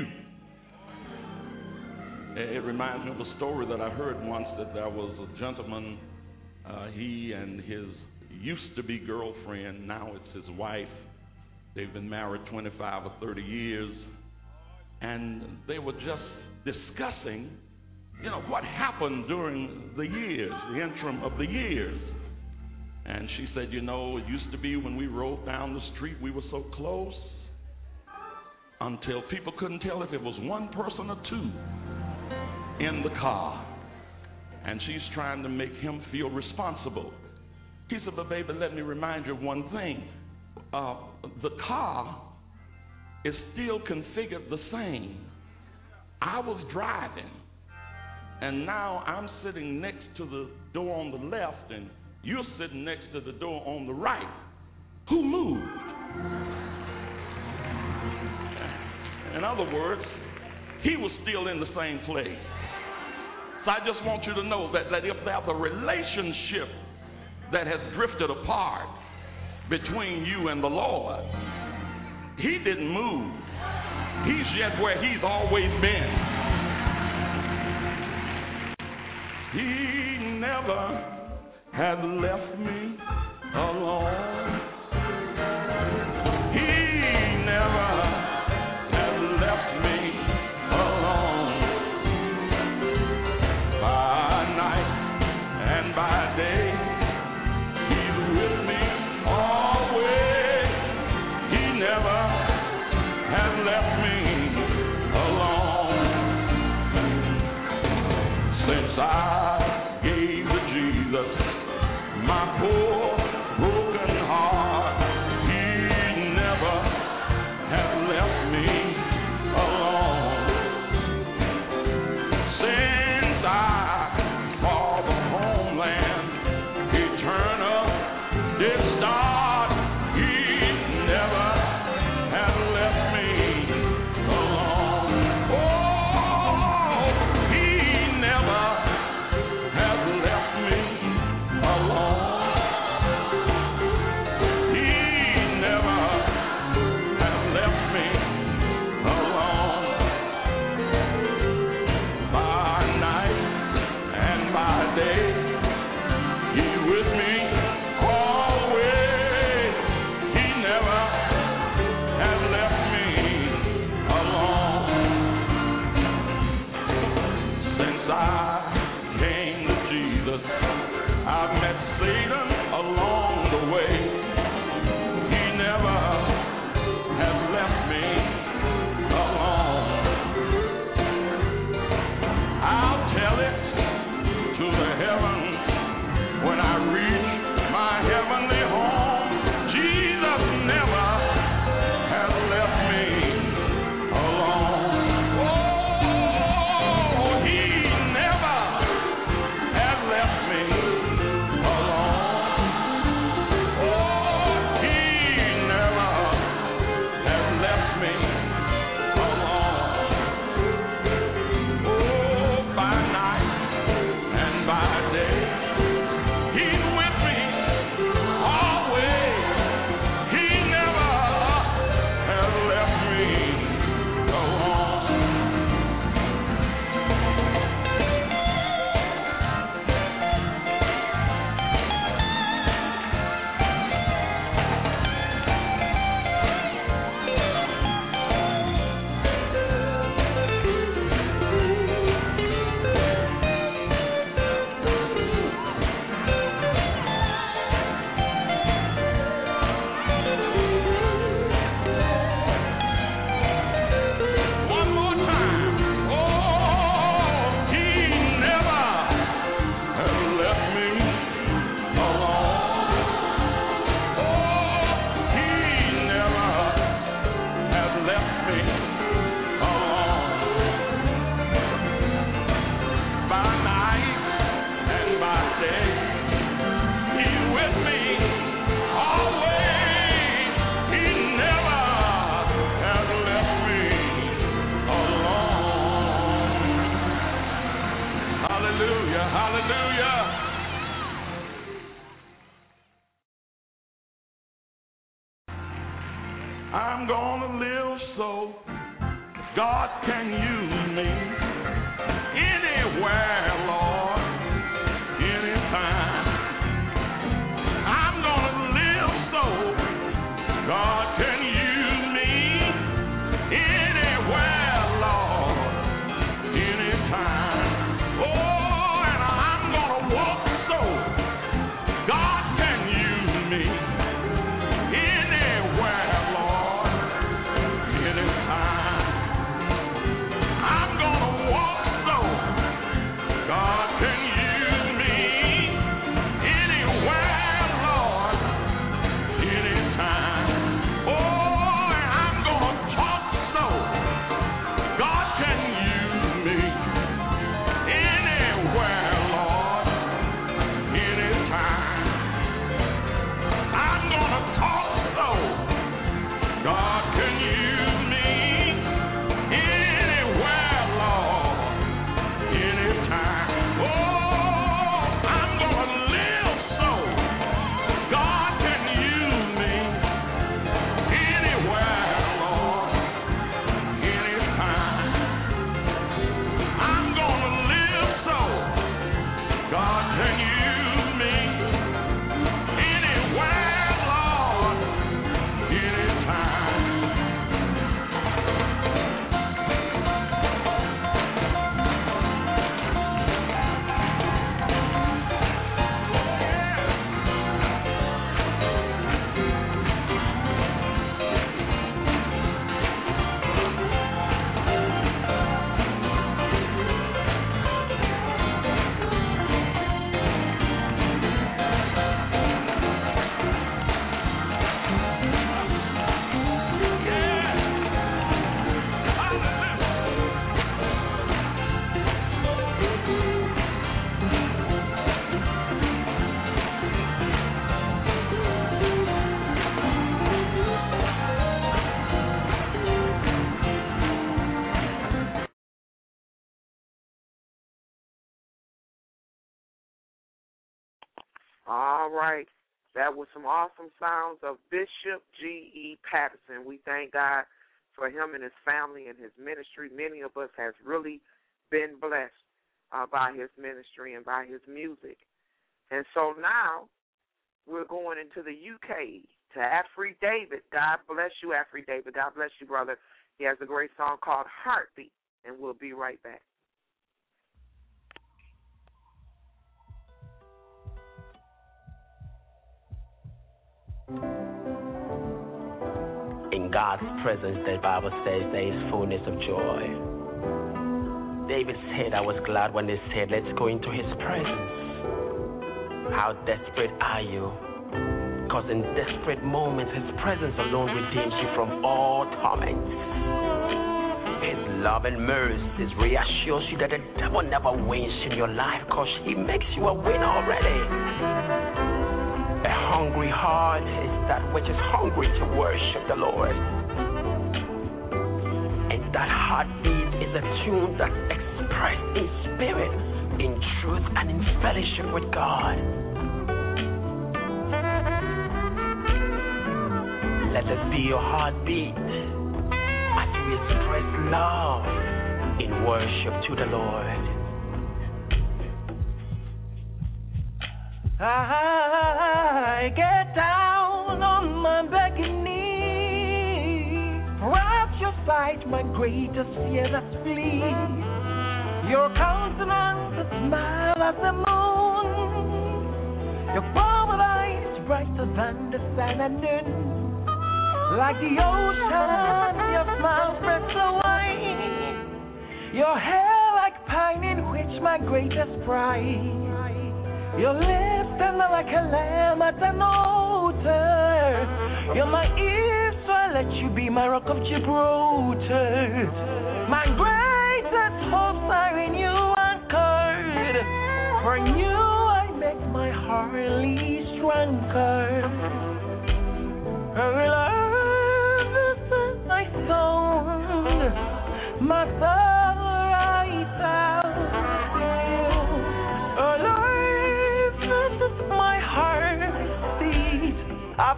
It, it reminds me of a story that I heard once, that there was a gentleman, uh, he and his used-to-be girlfriend, now it's his wife. They've been married twenty-five or thirty years, and they were just discussing, you know, what happened during the years, the interim of the years. And she said, you know, it used to be when we rode down the street, we were so close until people couldn't tell if it was one person or two in the car. And she's trying to make him feel responsible. He said, but baby, let me remind you of one thing. Uh, the car is still configured the same. I was driving, and now I'm sitting next to the door on the left, and you're sitting next to the door on the right. Who moved? In other words, he was still in the same place. So I just want you to know that, that if there's a relationship that has drifted apart between you and the Lord, he didn't move. He's yet where he's always been. He never had left me alone. He never had left me alone. By night and by day, he's with me always. He never had left me alone. Since I gave to Jesus my poor broken heart, he never has left me alone. Since I saw the homeland eternal did start, he never has left me alone. Oh, he never has left Hallelujah, hallelujah. I'm gonna live so God can use me anywhere, Lord, anytime. I'm gonna live so God can use me anywhere, Lord, anytime. Oh, and I'm gonna walk so God can use me anywhere, Lord, anytime. I'm gonna walk so God can use me anywhere, Lord, anytime. Oh, and I'm gonna talk so God can use me anywhere, Lord, anytime. I'm gonna talk so God can use me anywhere, Lord, anytime. Oh, I'm gonna live so God can use me anywhere, Lord, anytime. I'm gonna live so God can use me anywhere, Lord, anytime. All right. That was some awesome sounds of Bishop G E. Patterson. We thank God for him and his family and his ministry. Many of us has really been blessed uh, by his ministry and by his music. And so now we're going into the U K to Afri David. God bless you, Afri David. God bless you, brother. He has a great song called Heartbeat, and we'll be right back. In God's presence, the Bible says there is fullness of joy. David said, I was glad when they said, let's go into his presence. How desperate are you? Because in desperate moments, his presence alone redeems you from all torments. His love and mercy reassures you that the devil never wins in your life because he makes you a winner already. A hungry heart is that which is hungry to worship the Lord. And that heartbeat is a tune that expresses in spirit, in truth, and in fellowship with God. Let this be your heartbeat as we express love in worship to the Lord. I get down on my begging knees. Perhaps your sight, my greatest fear that flees. Your countenance, a smile as the moon. Your forward eyes brighter than the sun and noon. Like the ocean, your smile spreads the wine. Your hair like pine in which my greatest pride. Your lips tender like a lamb at an altar. You're my ears, so I let you be my rock of Gibraltar. My greatest hopes are in you anchored. For in you I make my heart least stronger. Her love is my song, my soul right out.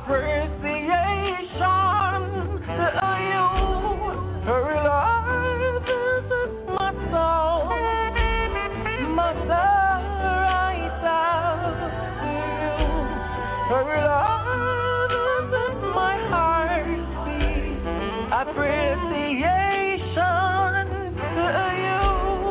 appreciation to you. Her love is my soul, my soul right out to you. Her love is my heartbeat, appreciation to you.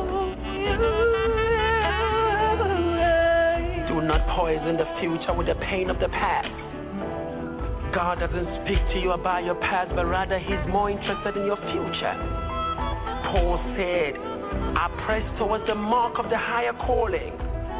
Do not poison the future with the pain of the past. God doesn't speak to you about your past, but rather He's more interested in your future. Paul said, I press towards the mark of the higher calling.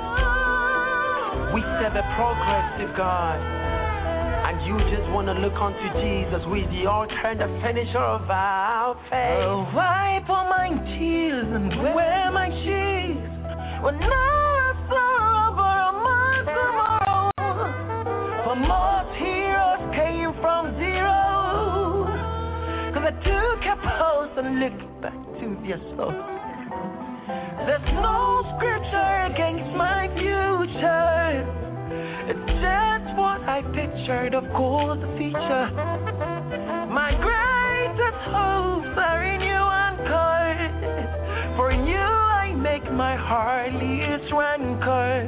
We serve a progressive God, and you just want to look unto Jesus, who is the author and the finisher of our faith. I'll wipe all my tears and wear my cheeks when I sorrow for my tomorrow. For most heroes came from zero, 'cause I took a pose and looked back to their soul. There's no scripture against my future. It's just what I pictured, of course, the future. My greatest hopes are in you, anchored. For in you I make my heart least rancor.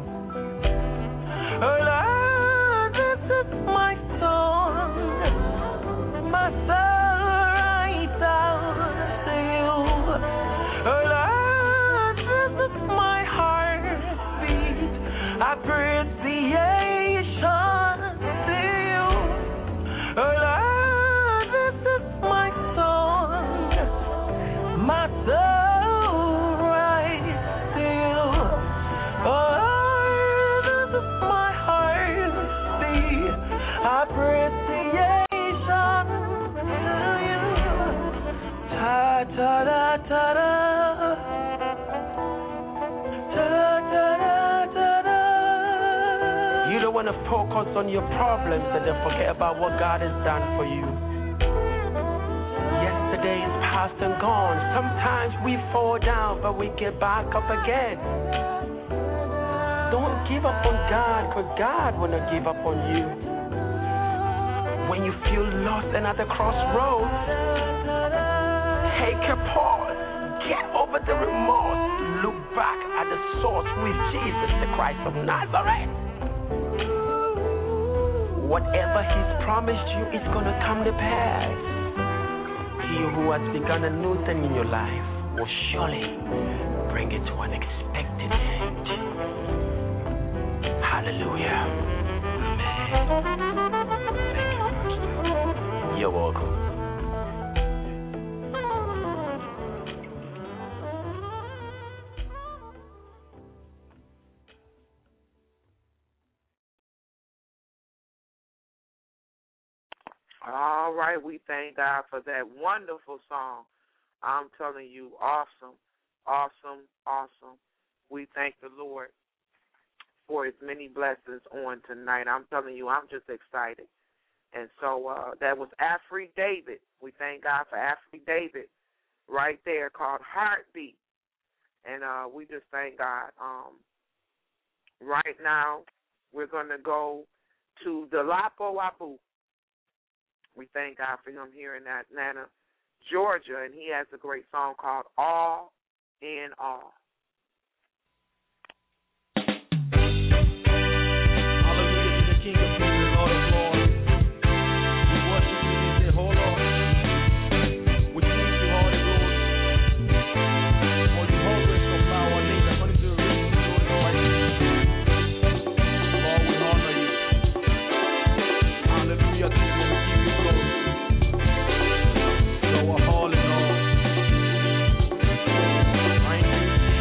Oh Lord, this is my song, my soul right out to you. Oh Lord, this is my heartbeat, appreciation to you. Oh Lord, this is my song, my soul right to you. Oh Lord, this is my heartbeat, appreciation to you. Ta ta da ta da. You don't want to focus on your problems and then forget about what God has done for you. Yesterday is past and gone. Sometimes we fall down, but we get back up again. Don't give up on God, because God will not give up on you. When you feel lost and at the crossroads, take a pause. Get over the remorse. Look back at the source, who is Jesus, the Christ of Nazareth. Whatever He's promised you is going to come to pass. He who has begun a new thing in your life will surely bring it to an expected end. Hallelujah. Amen. Thank you, Pastor. You're welcome. All right, we thank God for that wonderful song. I'm telling you, awesome, awesome, awesome. We thank the Lord for His many blessings on tonight. I'm telling you, I'm just excited. And so uh, that was Afri David. We thank God for Afri David right there, called Heartbeat. And uh, we just thank God. Um, right now, we're going to go to the Lapo Wapu. We thank God for him here in Atlanta, Georgia, and he has a great song called All in All. Hallelujah to the King of Kings and Lord of Lords. We worship you and say, oh Lord, we thank you, Holy Ghost, for you always supply our needs according to the riches of your righteousness. Lord, we honor you. Hallelujah to you. So we're all in all. Thank you,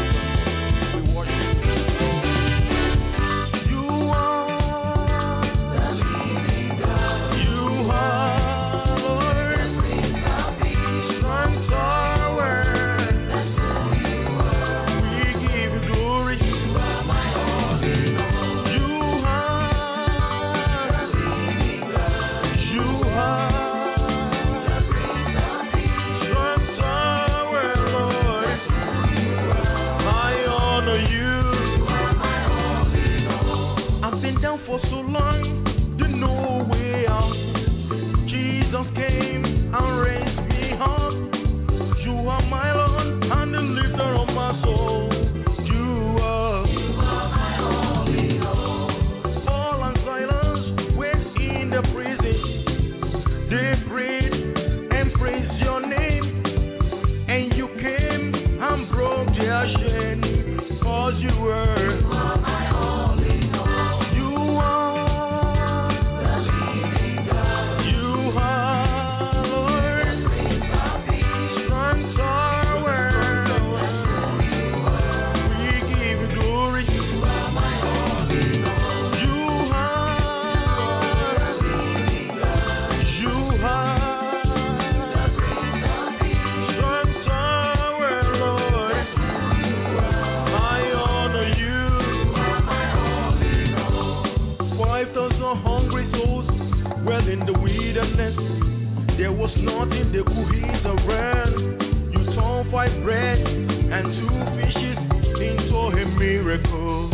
all.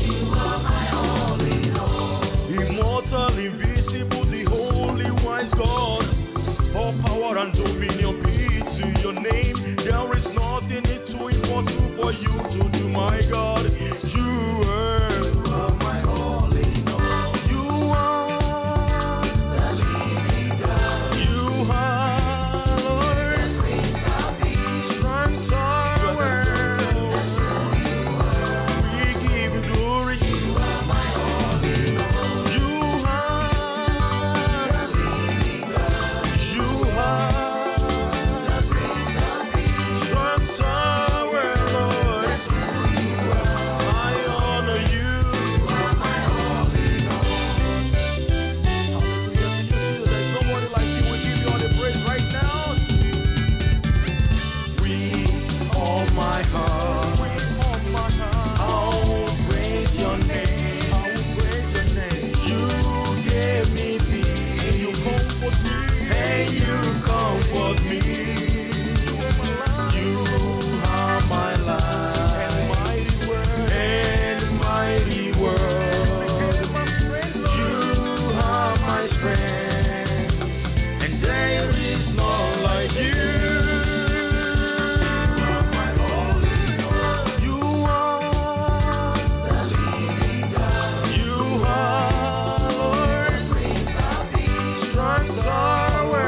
Immortal, invisible, the holy wise God. All power and dominion be to your name. There is nothing it's too impossible for you to do, my God. You are, you are my holy Lord. You are the living God. You are Lord. Strong tower. We give you glory. You are my holy Lord. You are the living God. You are strong tower, Lord. I honor you. Hallelujah. There's nobody like you. We give you all the praise right now. With all my heart, I will praise your name. I will praise your name. You gave me peace, and you comfort me, and you comfort me. You are my life, and mighty word, and mighty word. You are my strength, and there is none like you. You are my holy Lord. You are the living God. You are Lord, strong tower.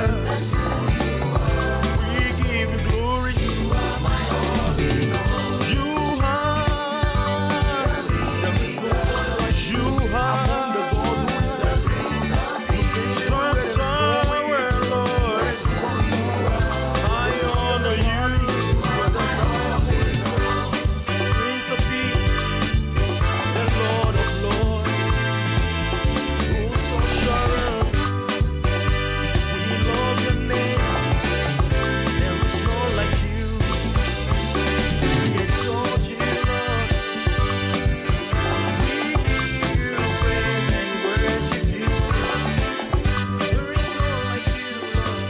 We give you glory. You are my holy Lord. You are there is no one like you. Among the gods who is there. Strong tower, Lord. I honor you. Prince of Peace, the Lord of Lords, Rose of Sharon. We love your name. There is none like you. We exalt you, Lord. We give you praise and worship you. There is none like you, Lord.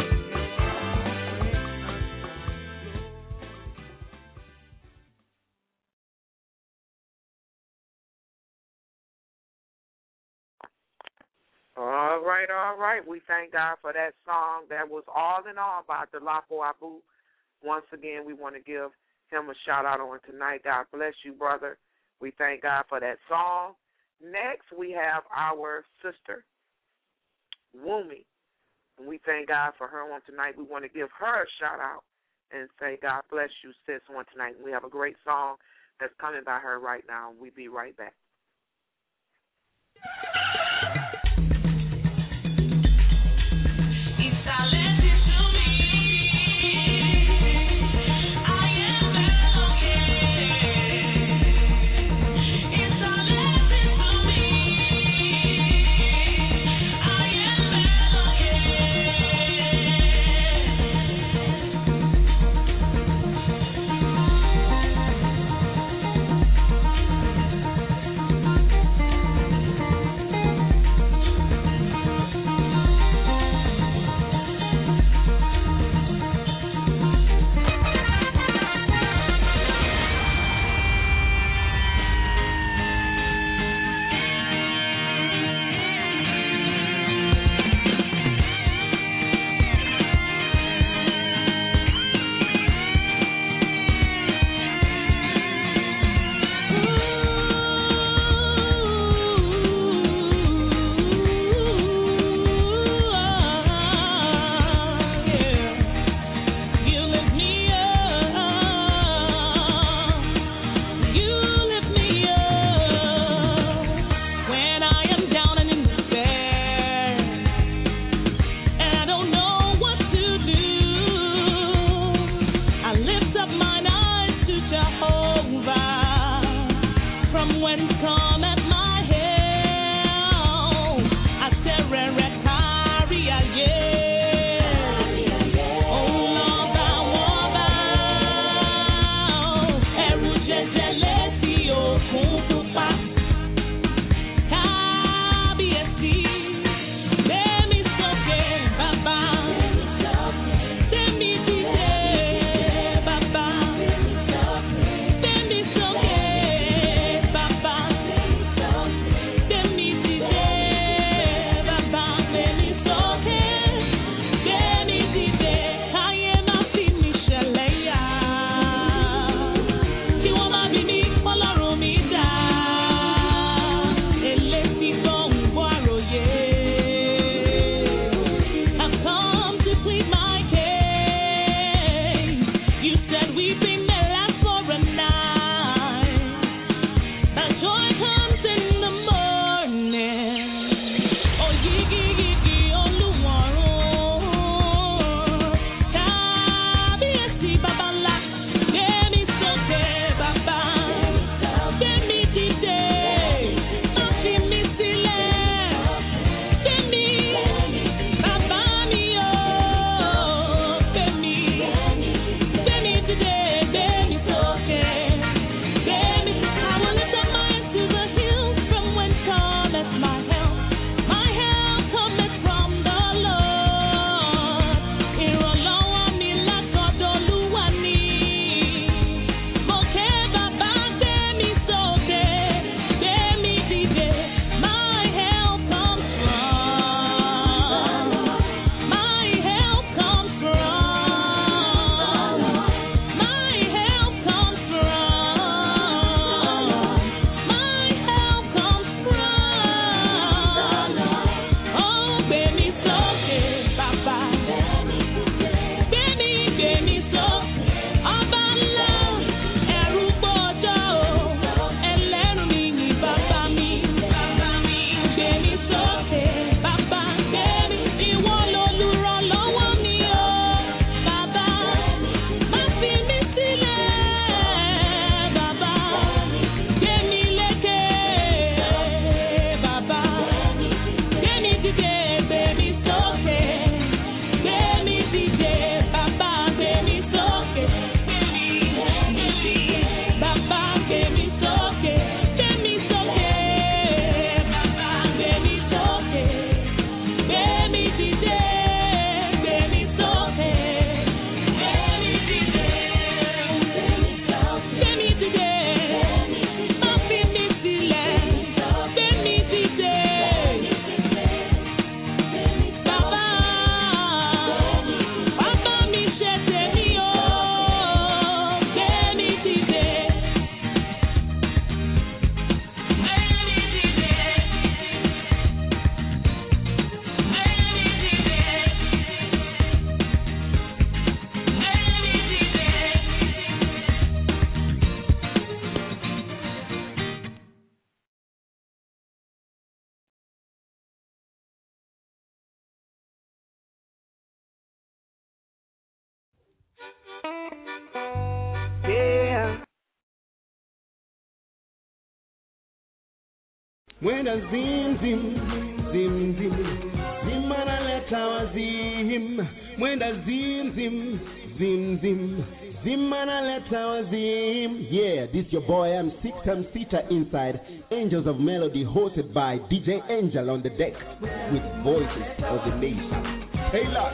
All right, all right. We thank God for that song. That was All in All by Dolapo Abu. Once again, we want to give him a shout out on tonight. God bless you, brother. We thank God for that song. Next, we have our sister, Wumi. And we thank God for her on tonight. We want to give her a shout out and say, God bless you, sis, on tonight. We have a great song that's coming by her right now. We'll be right back. Yeah. When a zim zim zim zim zim and a letter was him. When a zim zim zim zim zim and a letter was him. Yeah, this your boy I'm six time seater inside Angels of Melody, hosted by D J Angel on the deck with voices of the nation. Taylor.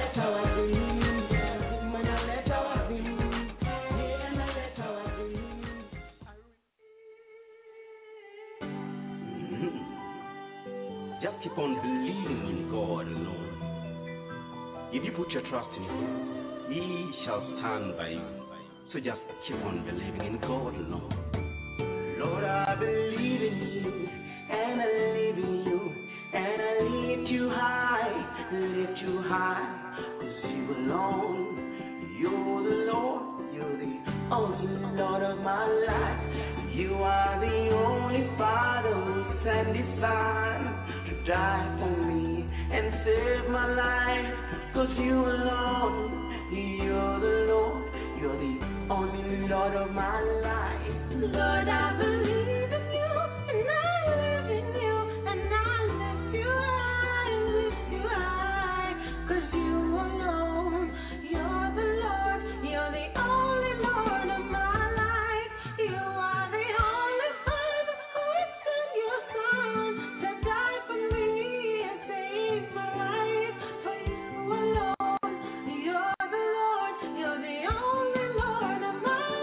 Just keep on believing in God alone. If you put your trust in Him, He shall stand by you. So just keep on believing in God alone. Lord, I believe in you, and I live in you, and I lift you high, lift you high, 'cause you alone, you're the Lord, you're the only Lord of my life. You are the only Father who satisfies to die for me and save my life, 'cause you alone, you're the Lord, you're the only Lord of my life. Lord, I believe in you, and I live in you, and I lift you high, lift you high, 'cause you alone, you're the Lord, you're the only Lord of my life. You are the only Father who sent your Son to die for me and save my life. For you alone, you're the Lord, you're the only Lord of my life.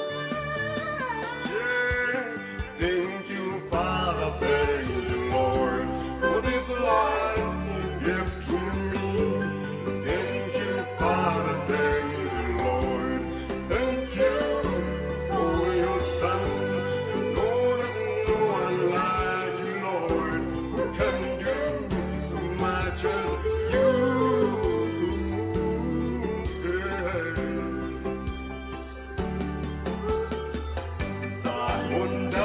Thank you, Father, thank you, Lord, for this life you give to me. Thank you, Father, thank you, Lord. Thank you for your Son. Lord, no one like you, Lord, who can do so much as you. I wonder.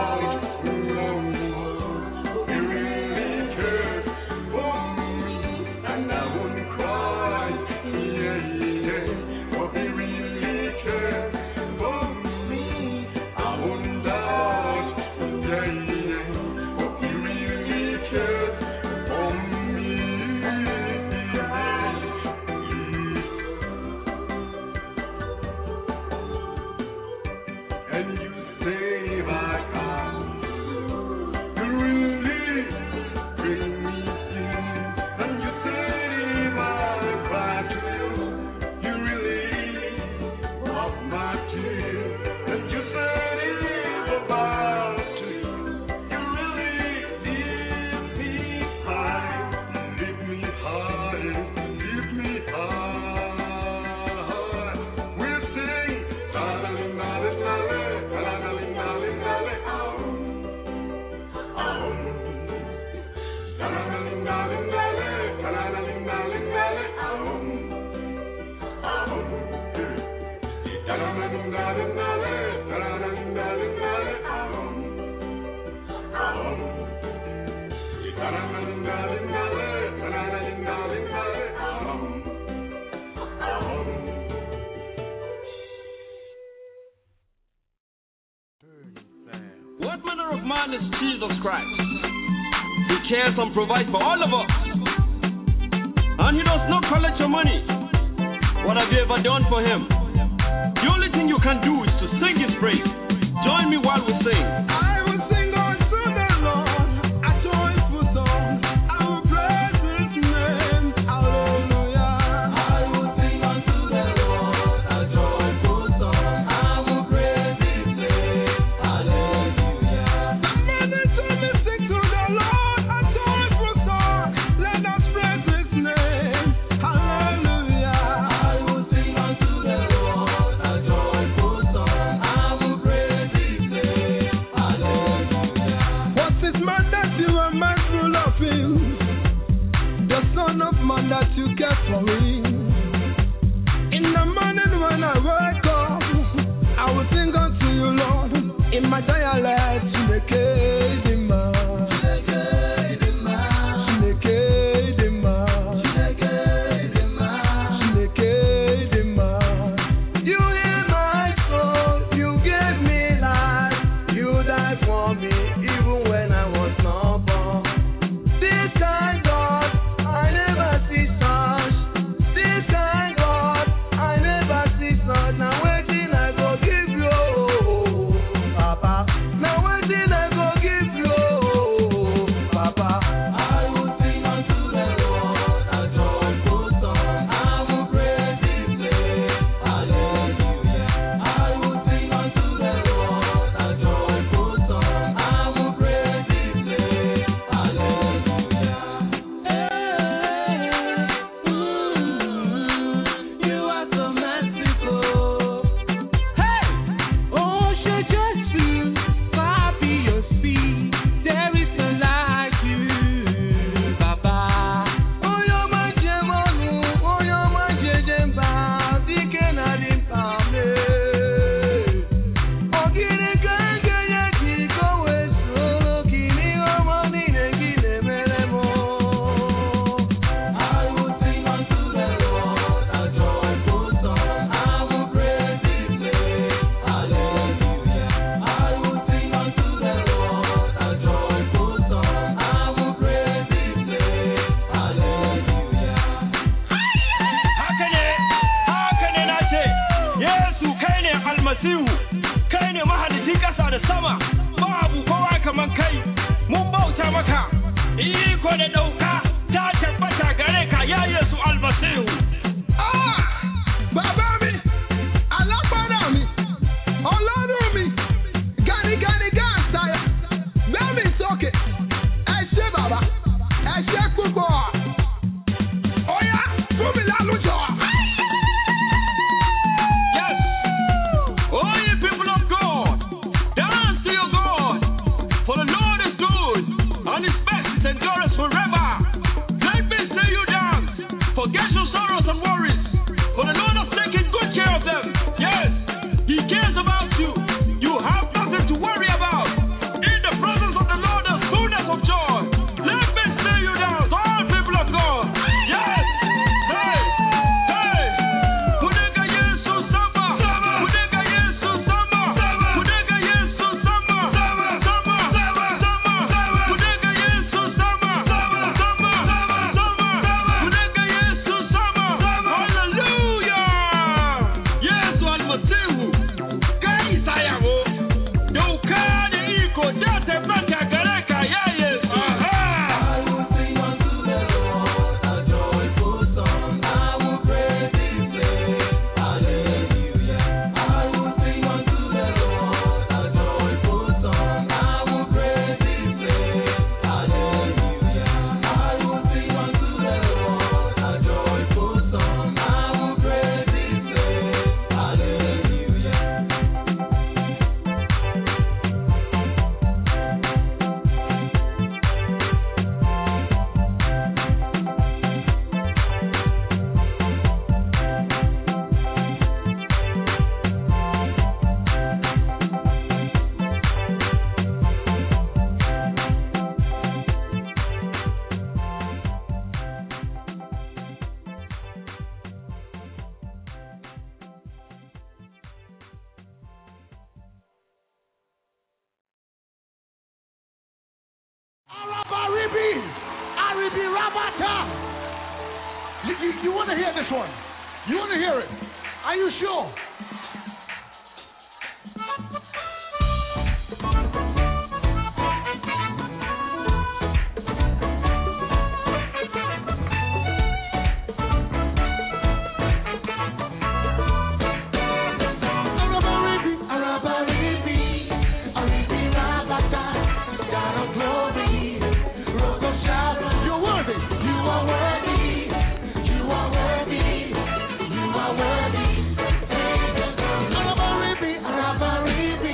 What manner of man is Jesus Christ? He cares and provides for all of us. And He does not collect your money. What have you ever done for Him? The only thing you can do is to sing His praise. Join me while we sing. I will sing unto the Lord a joyful song. I will praise His name. Hallelujah. I will sing unto the Lord a joyful song. I will praise His name. Hallelujah. Somebody tell me, sing to the Lord a joyful song. Let us praise His name. Hallelujah. I will sing unto the Lord a joyful song. I will praise His name. Hallelujah. What is man that you are mindful of Him? The Son of Man that you care for Him. In the morning when I wake up, I will sing unto you, Lord. In my dialect, Chineke Dima. Chineke Dima. Chineke Dima. Chineke Dima. for me even when I was not born. This kind God, I never see such. This kind God, I never see such. Now waiting I go give you, Papa. Now waiting I go give you, Papa. I will sing unto the Lord a joyful song. I will praise His name. Hallelujah. I will sing unto the Lord a joyful song. I will praise His name. Hallelujah. You are so merciful. Hey! Oh, should just you copy your speed. There is none like you, Baba. Oh, you're my Jemonu. Oh, you're my Jejemba. Dike na dimpame. Oh, gini kange yaki kowe solo. Gini omo nine gine meremo. I will sing unto the Lord a joyful song. I will praise His name. Hallelujah. I will sing unto the Lord a joyful song. I will praise His name. Hallelujah. haka ne haka ne na ce Yesu kai ne almasihu kai ne mahalicin ƙasa da sama babu kowa kaman kai mun bauta maka iko da ɗauka ta tabbata gare ka ya Yesu almasihu. Ah! Bàbá mi, alágbára mi, Ọlọ́run mi, ganigani gáàsáyà, gbẹ́mí sókè, ẹ ṣé bàbá, ẹ ṣé púpọ̀. Óyá, fún mi lálùjọ. Yes. Oh, ye people of God, dance to your God, for the Lord is good, and His mercy endures forever. Let me see you dance. Forget your sorrows and worries, for the Lord has taken good care of them. Yes, He cares about you. You have nothing to worry about. In the presence of the Lord, there's fullness of joy. Let me see you dance, all people of God. Yes. Hey, hey. Kudega Yesu samba. Kudega Yesu samba. Kudega Yesu samba. Samba. Samba. Kudega Yesu samba. Samba. Samba. Kudega Yesu samba. Hallelujah. Yesu almasihu. Kai sayago. Dauka da iko ta tabbata gare ka ya Yesu. Aha. I will sing unto the Lord a joyful song. I will praise His name. Hallelujah. I will sing unto the Lord a joyful song. I will praise His name. Hallelujah. I will sing unto the Lord a joyful song. I will praise His name. Hallelujah. Arabaribi, Aribi Rabata. You, you, you want to hear this one? You want to hear it? Are you sure? Arabaribi, Arabaribi, Aribi Rabata. God of glory, Rock of Sharon. You're worthy. You are worthy. You are worthy. You are worthy. Arabaribi, Arabaribi.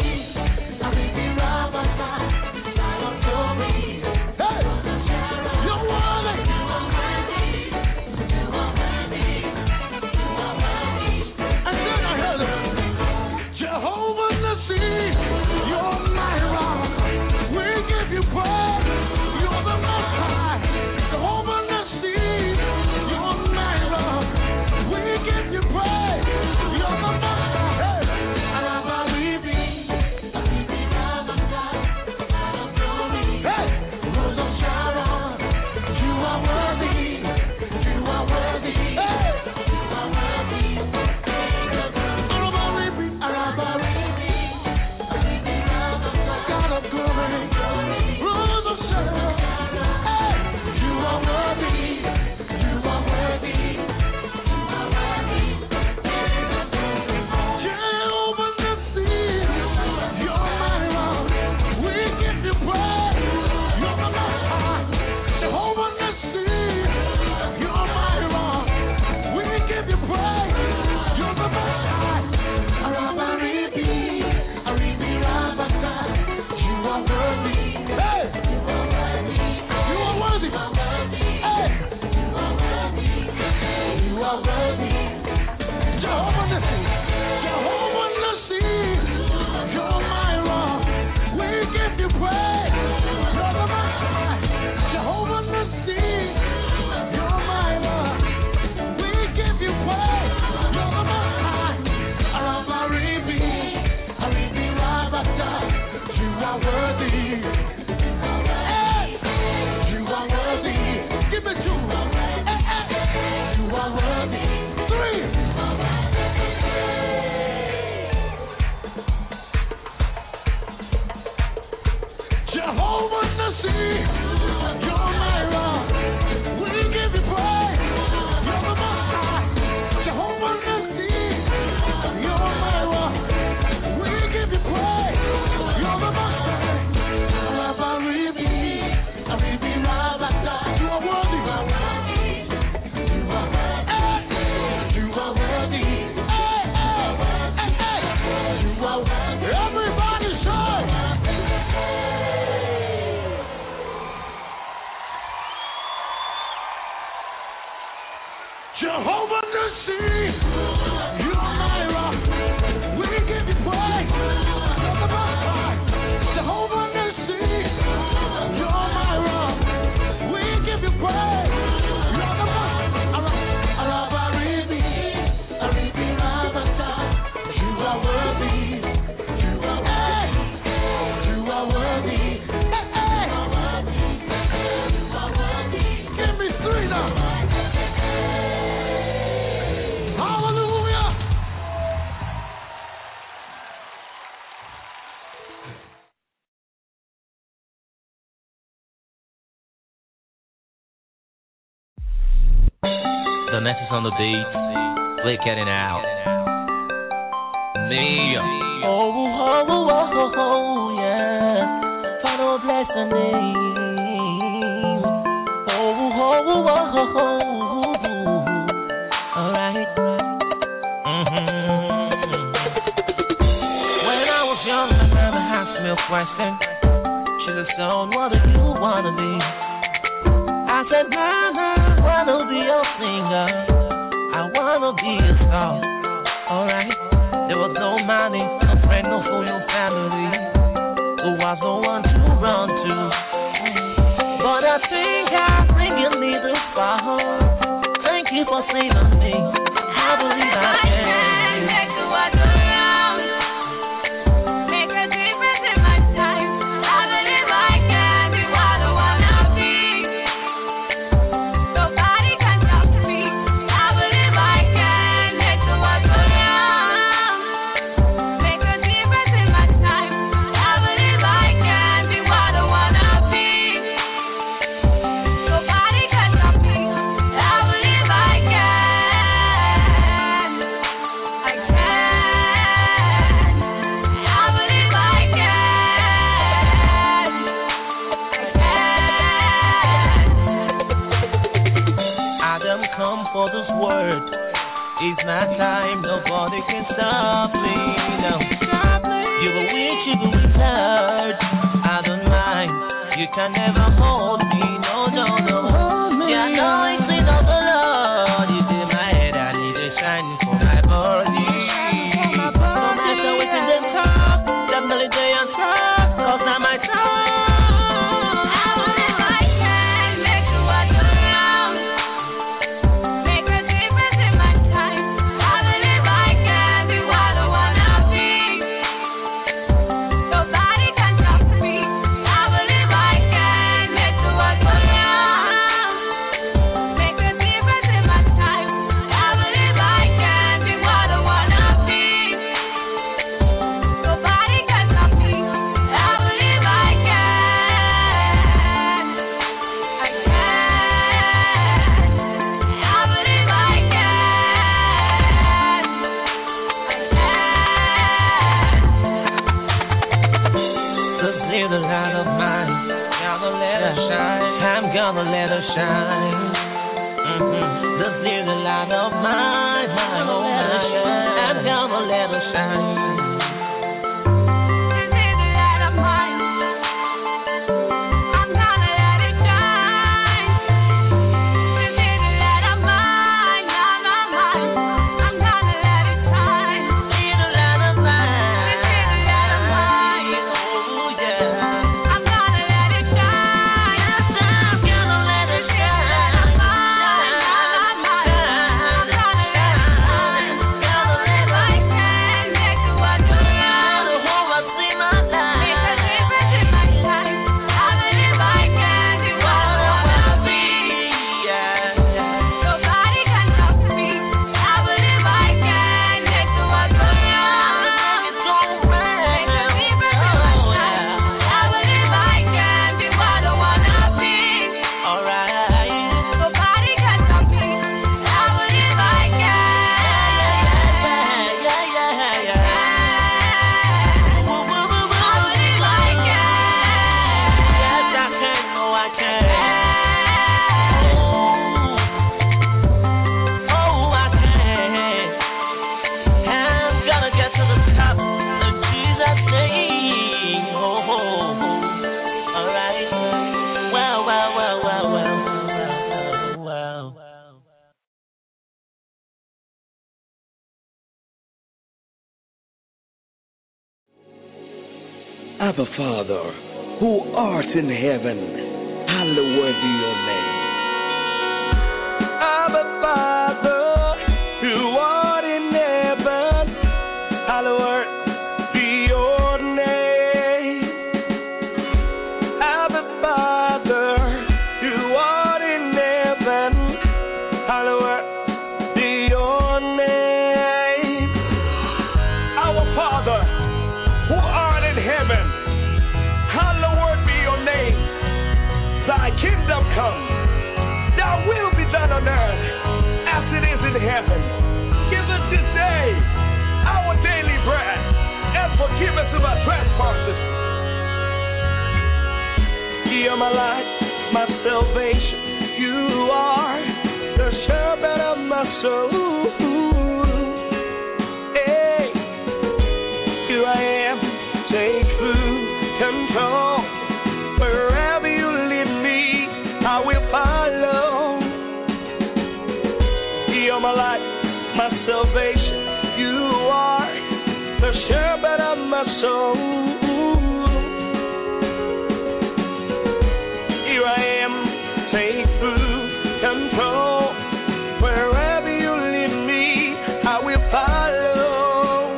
praise. You're the most high. Jehovah Nissi. You're my Lord. We give you praise. You're the most high. Araba Ribi. Aribi Rabata. You are worthy. Hey. You are worthy. Give it to me. Hey, hey. You are worthy. Three. Jehovah Nissi, you're my rock. We give you praise. You're the most high. Jehovah Nissi, you're my rock. We give you praise. You're the most high. Rabba Ribi, Ribi Rabata. You are worthy. You are worthy. You are worthy. Hey, hey, hey, hey. You are worthy. Everybody shout. Jehovah Nissi, you're my rock. We give you praise. You're the most high. Jehovah Nissi, you're my rock. We give you praise. You're the most high. Araba Ribi, Aribi Rabata. You are worthy. You are worthy. You are worthy. Hey, hey. Give me three now. Hallelujah. The next is on the beat. We're getting out. Me. Oh, oh, oh, oh, oh, yeah. Father, bless the name. Oh, oh, oh, oh, oh, oh. All right. Mm-hmm. When I was young, I never asked me a question. She said, son, what do you want to be? I said, Mama, I want to be a singer. I want to be a star. All right. There was no money, no friend, no phone, no family. There was no one to run to. But I think I bring you me this far. Thank you for saving me. I believe I can. Make a difference in my time. I believe I can be what I wanna be. Nobody can stop me. I believe I can make the world go round. Make a difference in my time. I believe I can be what I wanna be. Nobody can stop me. I believe I can. I can. I believe I can. I Adam come for this word. It's my time, nobody can stop me. No. You will wish you will return. I don't mind. You can never hold me. No, no, no. The anointing of the Lord is in my head. I need a shine for my body. No matter what's in them talk, definitely they on top. Cause now my time. Gonna let her shine. Mm-hmm. This is the light of mine, my oh my. I'm gonna let her shine. This is the light of mine. I'm gonna let it shine. This is the light of mine, not mine. I'm gonna let it shine. This is the light of mine. This is the light of mine. Oh yeah. I'm Abba Father, who art in heaven, hallowed be your name. Abba Father, who art in heaven, hallowed be your name. Abba Father, who art in heaven, hallowed be your name. Our Father, who art in heaven, hallowed be your name. Thy kingdom come, thy will be done on earth as it is in heaven. Give us this day our daily bread, and forgive us of our trespasses. You're my light, my salvation. You are the shepherd of my soul. Hey, here I am, take full control. Wherever you lead me, I will follow. You're my light, my salvation. You are the shepherd of my soul. Here I am, take full control. Wherever you lead me, I will follow.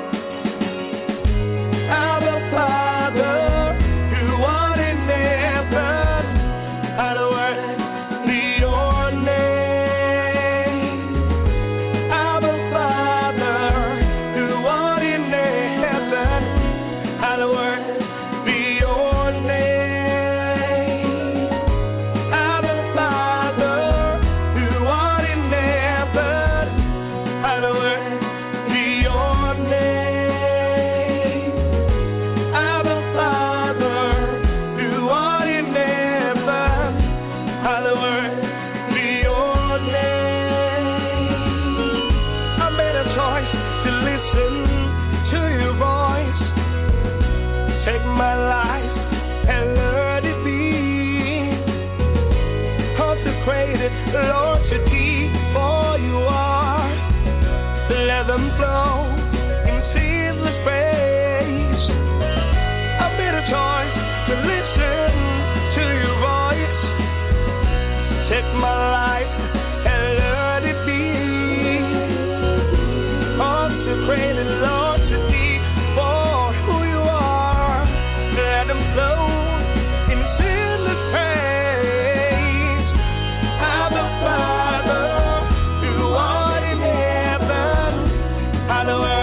Our Father, who art in heaven, hallowed be your name. Our Father, who art in heaven, hallowed be your name. Our Father, who art in heaven, hallowed be your name. Our Father, who art in heaven, hallowed be your name. I made a choice to listen to your voice. Take my life and let it be consecrated, Lord, to thee, for you are. Let them flow in ceaseless praise. I made a choice to listen to your voice. Take my life and let it be consecrated, Lord, to thee, for who you are. Let them flow in ceaseless praise. Abba Father, who art in heaven, hallowed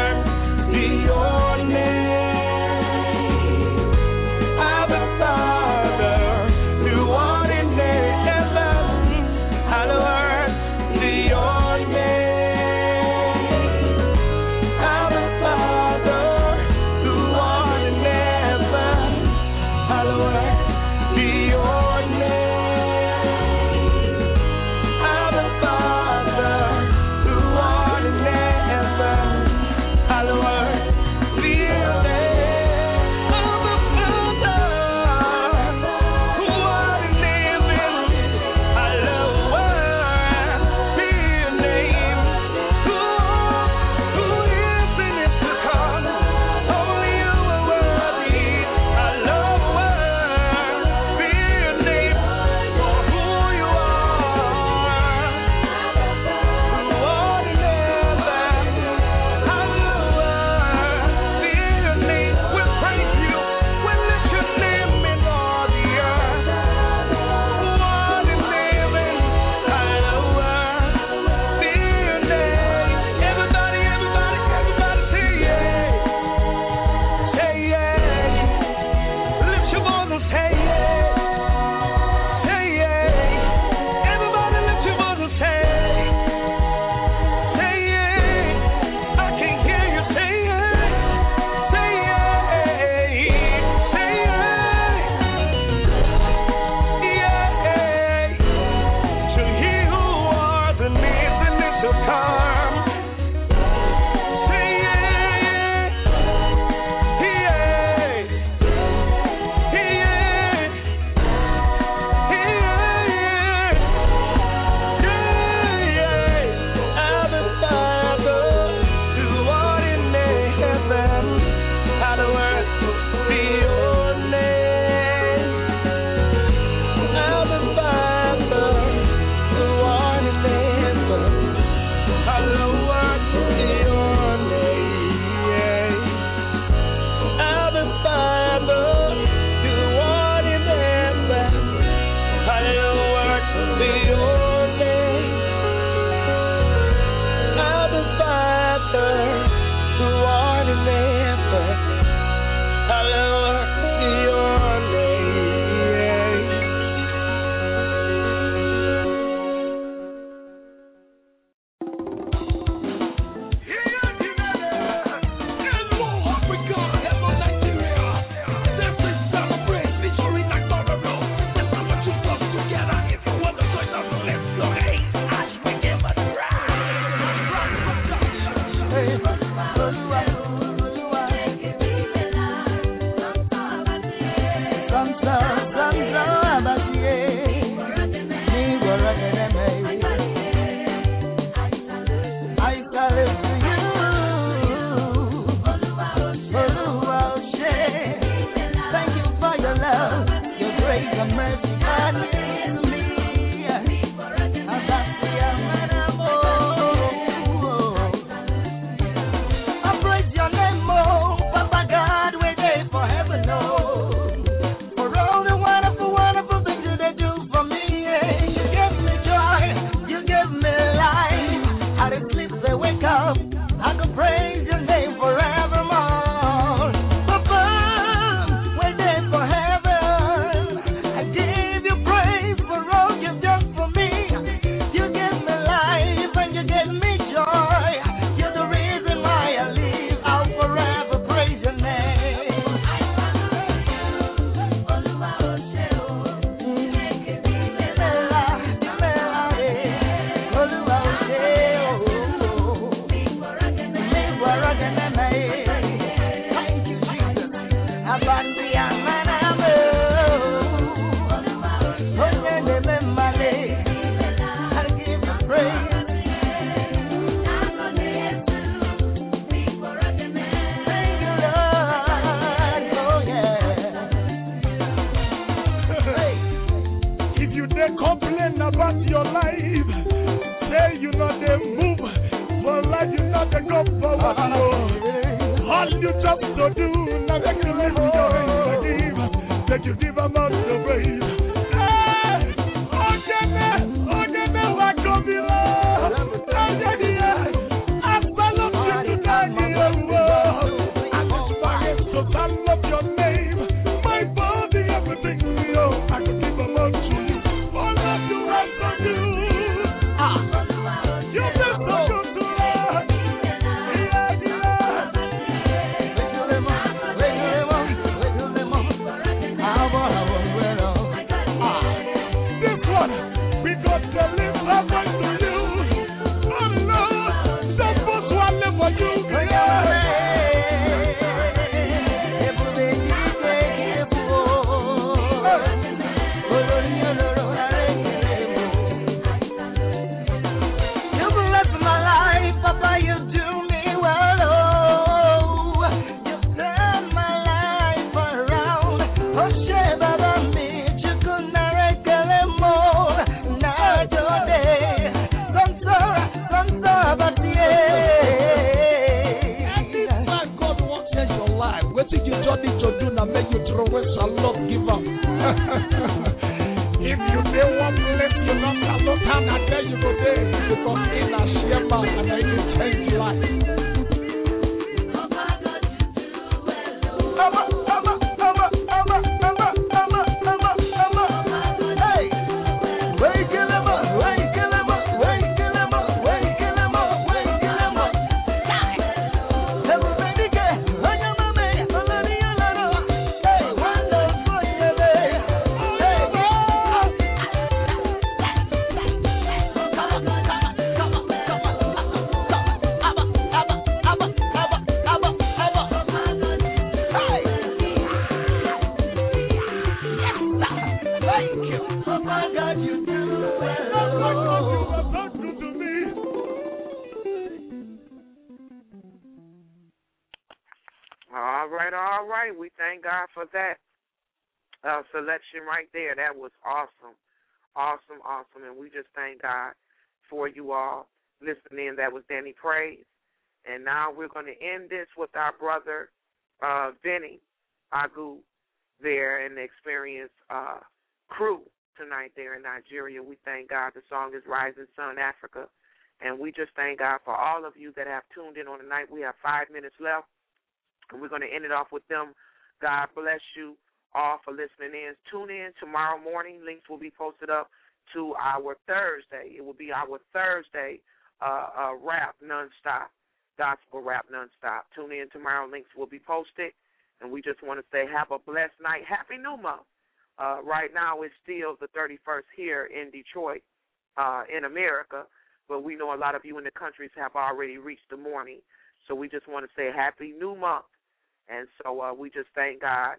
Selection right there. That was awesome. Awesome, awesome. And we just thank God for you all listening. That was Danny Praise. And now we're going to end this with our brother, uh, Vinny Agu, there in the Experience uh, crew tonight there in Nigeria. We thank God. The song is Rising Sun Africa. And we just thank God for all of you that have tuned in on the night. We have five minutes left. And we're going to end it off with them. God bless you all for listening in. Tune in tomorrow morning. Links will be posted up to our Thursday. It will be our Thursday uh, uh, rap nonstop, gospel rap nonstop. Tune in tomorrow. Links will be posted. And we just want to say have a blessed night. Happy New Month. Uh, right now it's still the thirty-first here in Detroit, uh, in America. But we know a lot of you in the countries have already reached the morning. So we just want to say Happy New Month. And so uh, we just thank God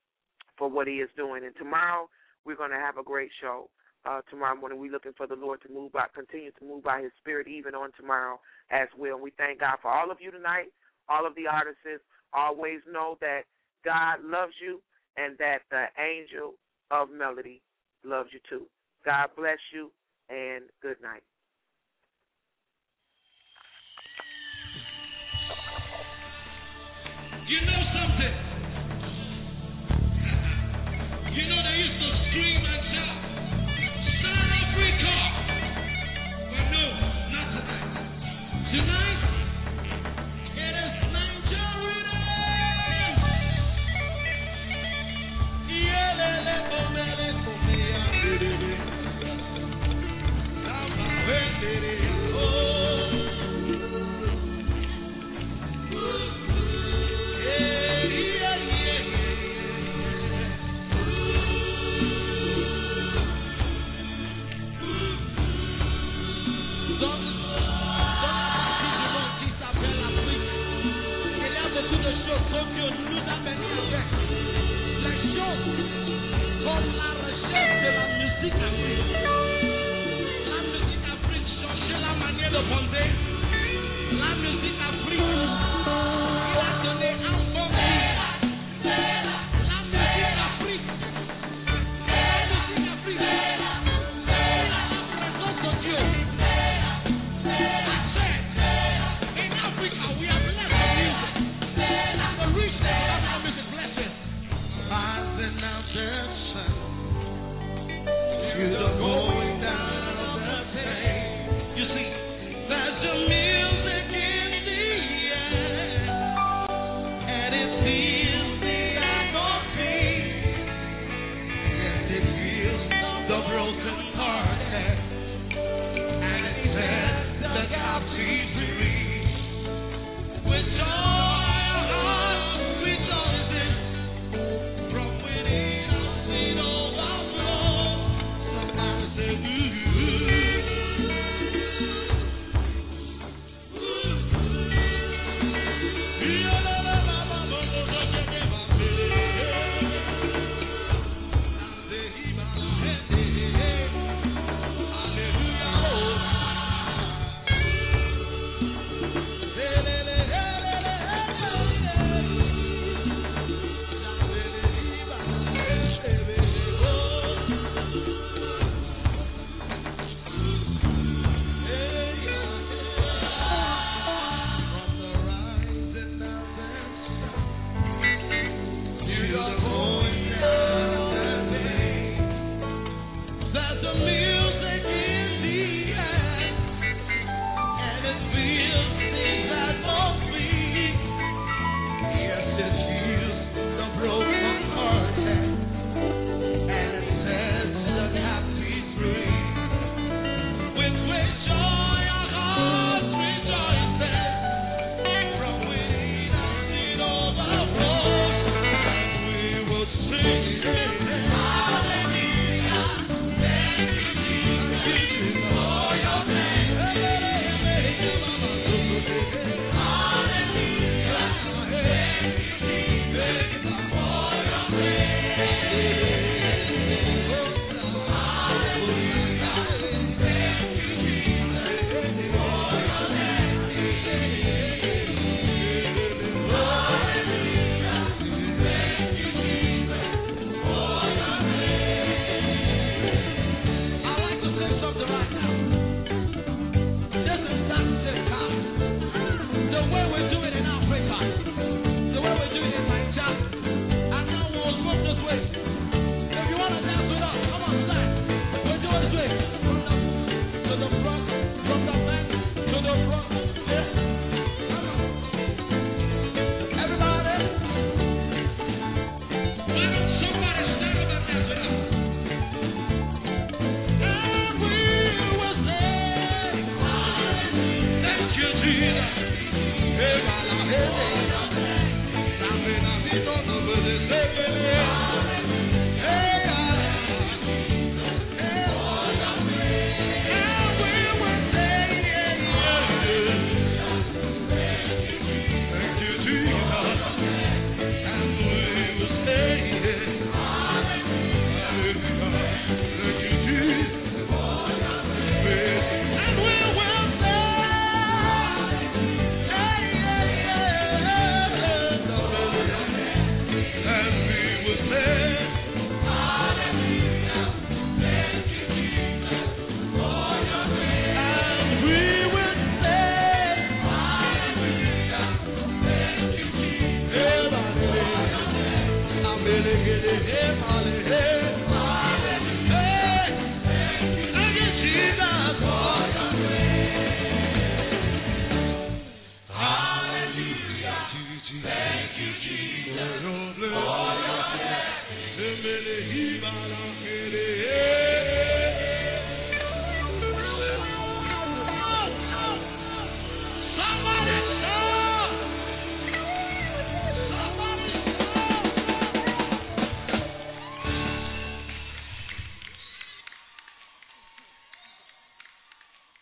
for what he is doing. And tomorrow we're going to have a great show. Uh, tomorrow morning we're looking for the Lord to move by, continue to move by his spirit even on tomorrow as well. And we thank God for all of you tonight, all of the artists. Always know that God loves you and that the angel of melody loves you too. God bless you, and good night. You know something? You know they used to scream and shout, South Africa! But no, not tonight. Tonight, it is Nigeria! Yelele omele komea dedede. Nama wendere oh. Comme la recherche de la musique afrique. La musique afrique changeait la manière de penser. La musique afrique, il a donné un bon vie. La musique afrique, la musique afrique, la présence de Dieu. I said, in Africa we are blessed with music. The rich they have our music blessings. As an answer. You're going down of the pain. You see, there's the music in the air, and it feels the atmosphere, and it feels the broken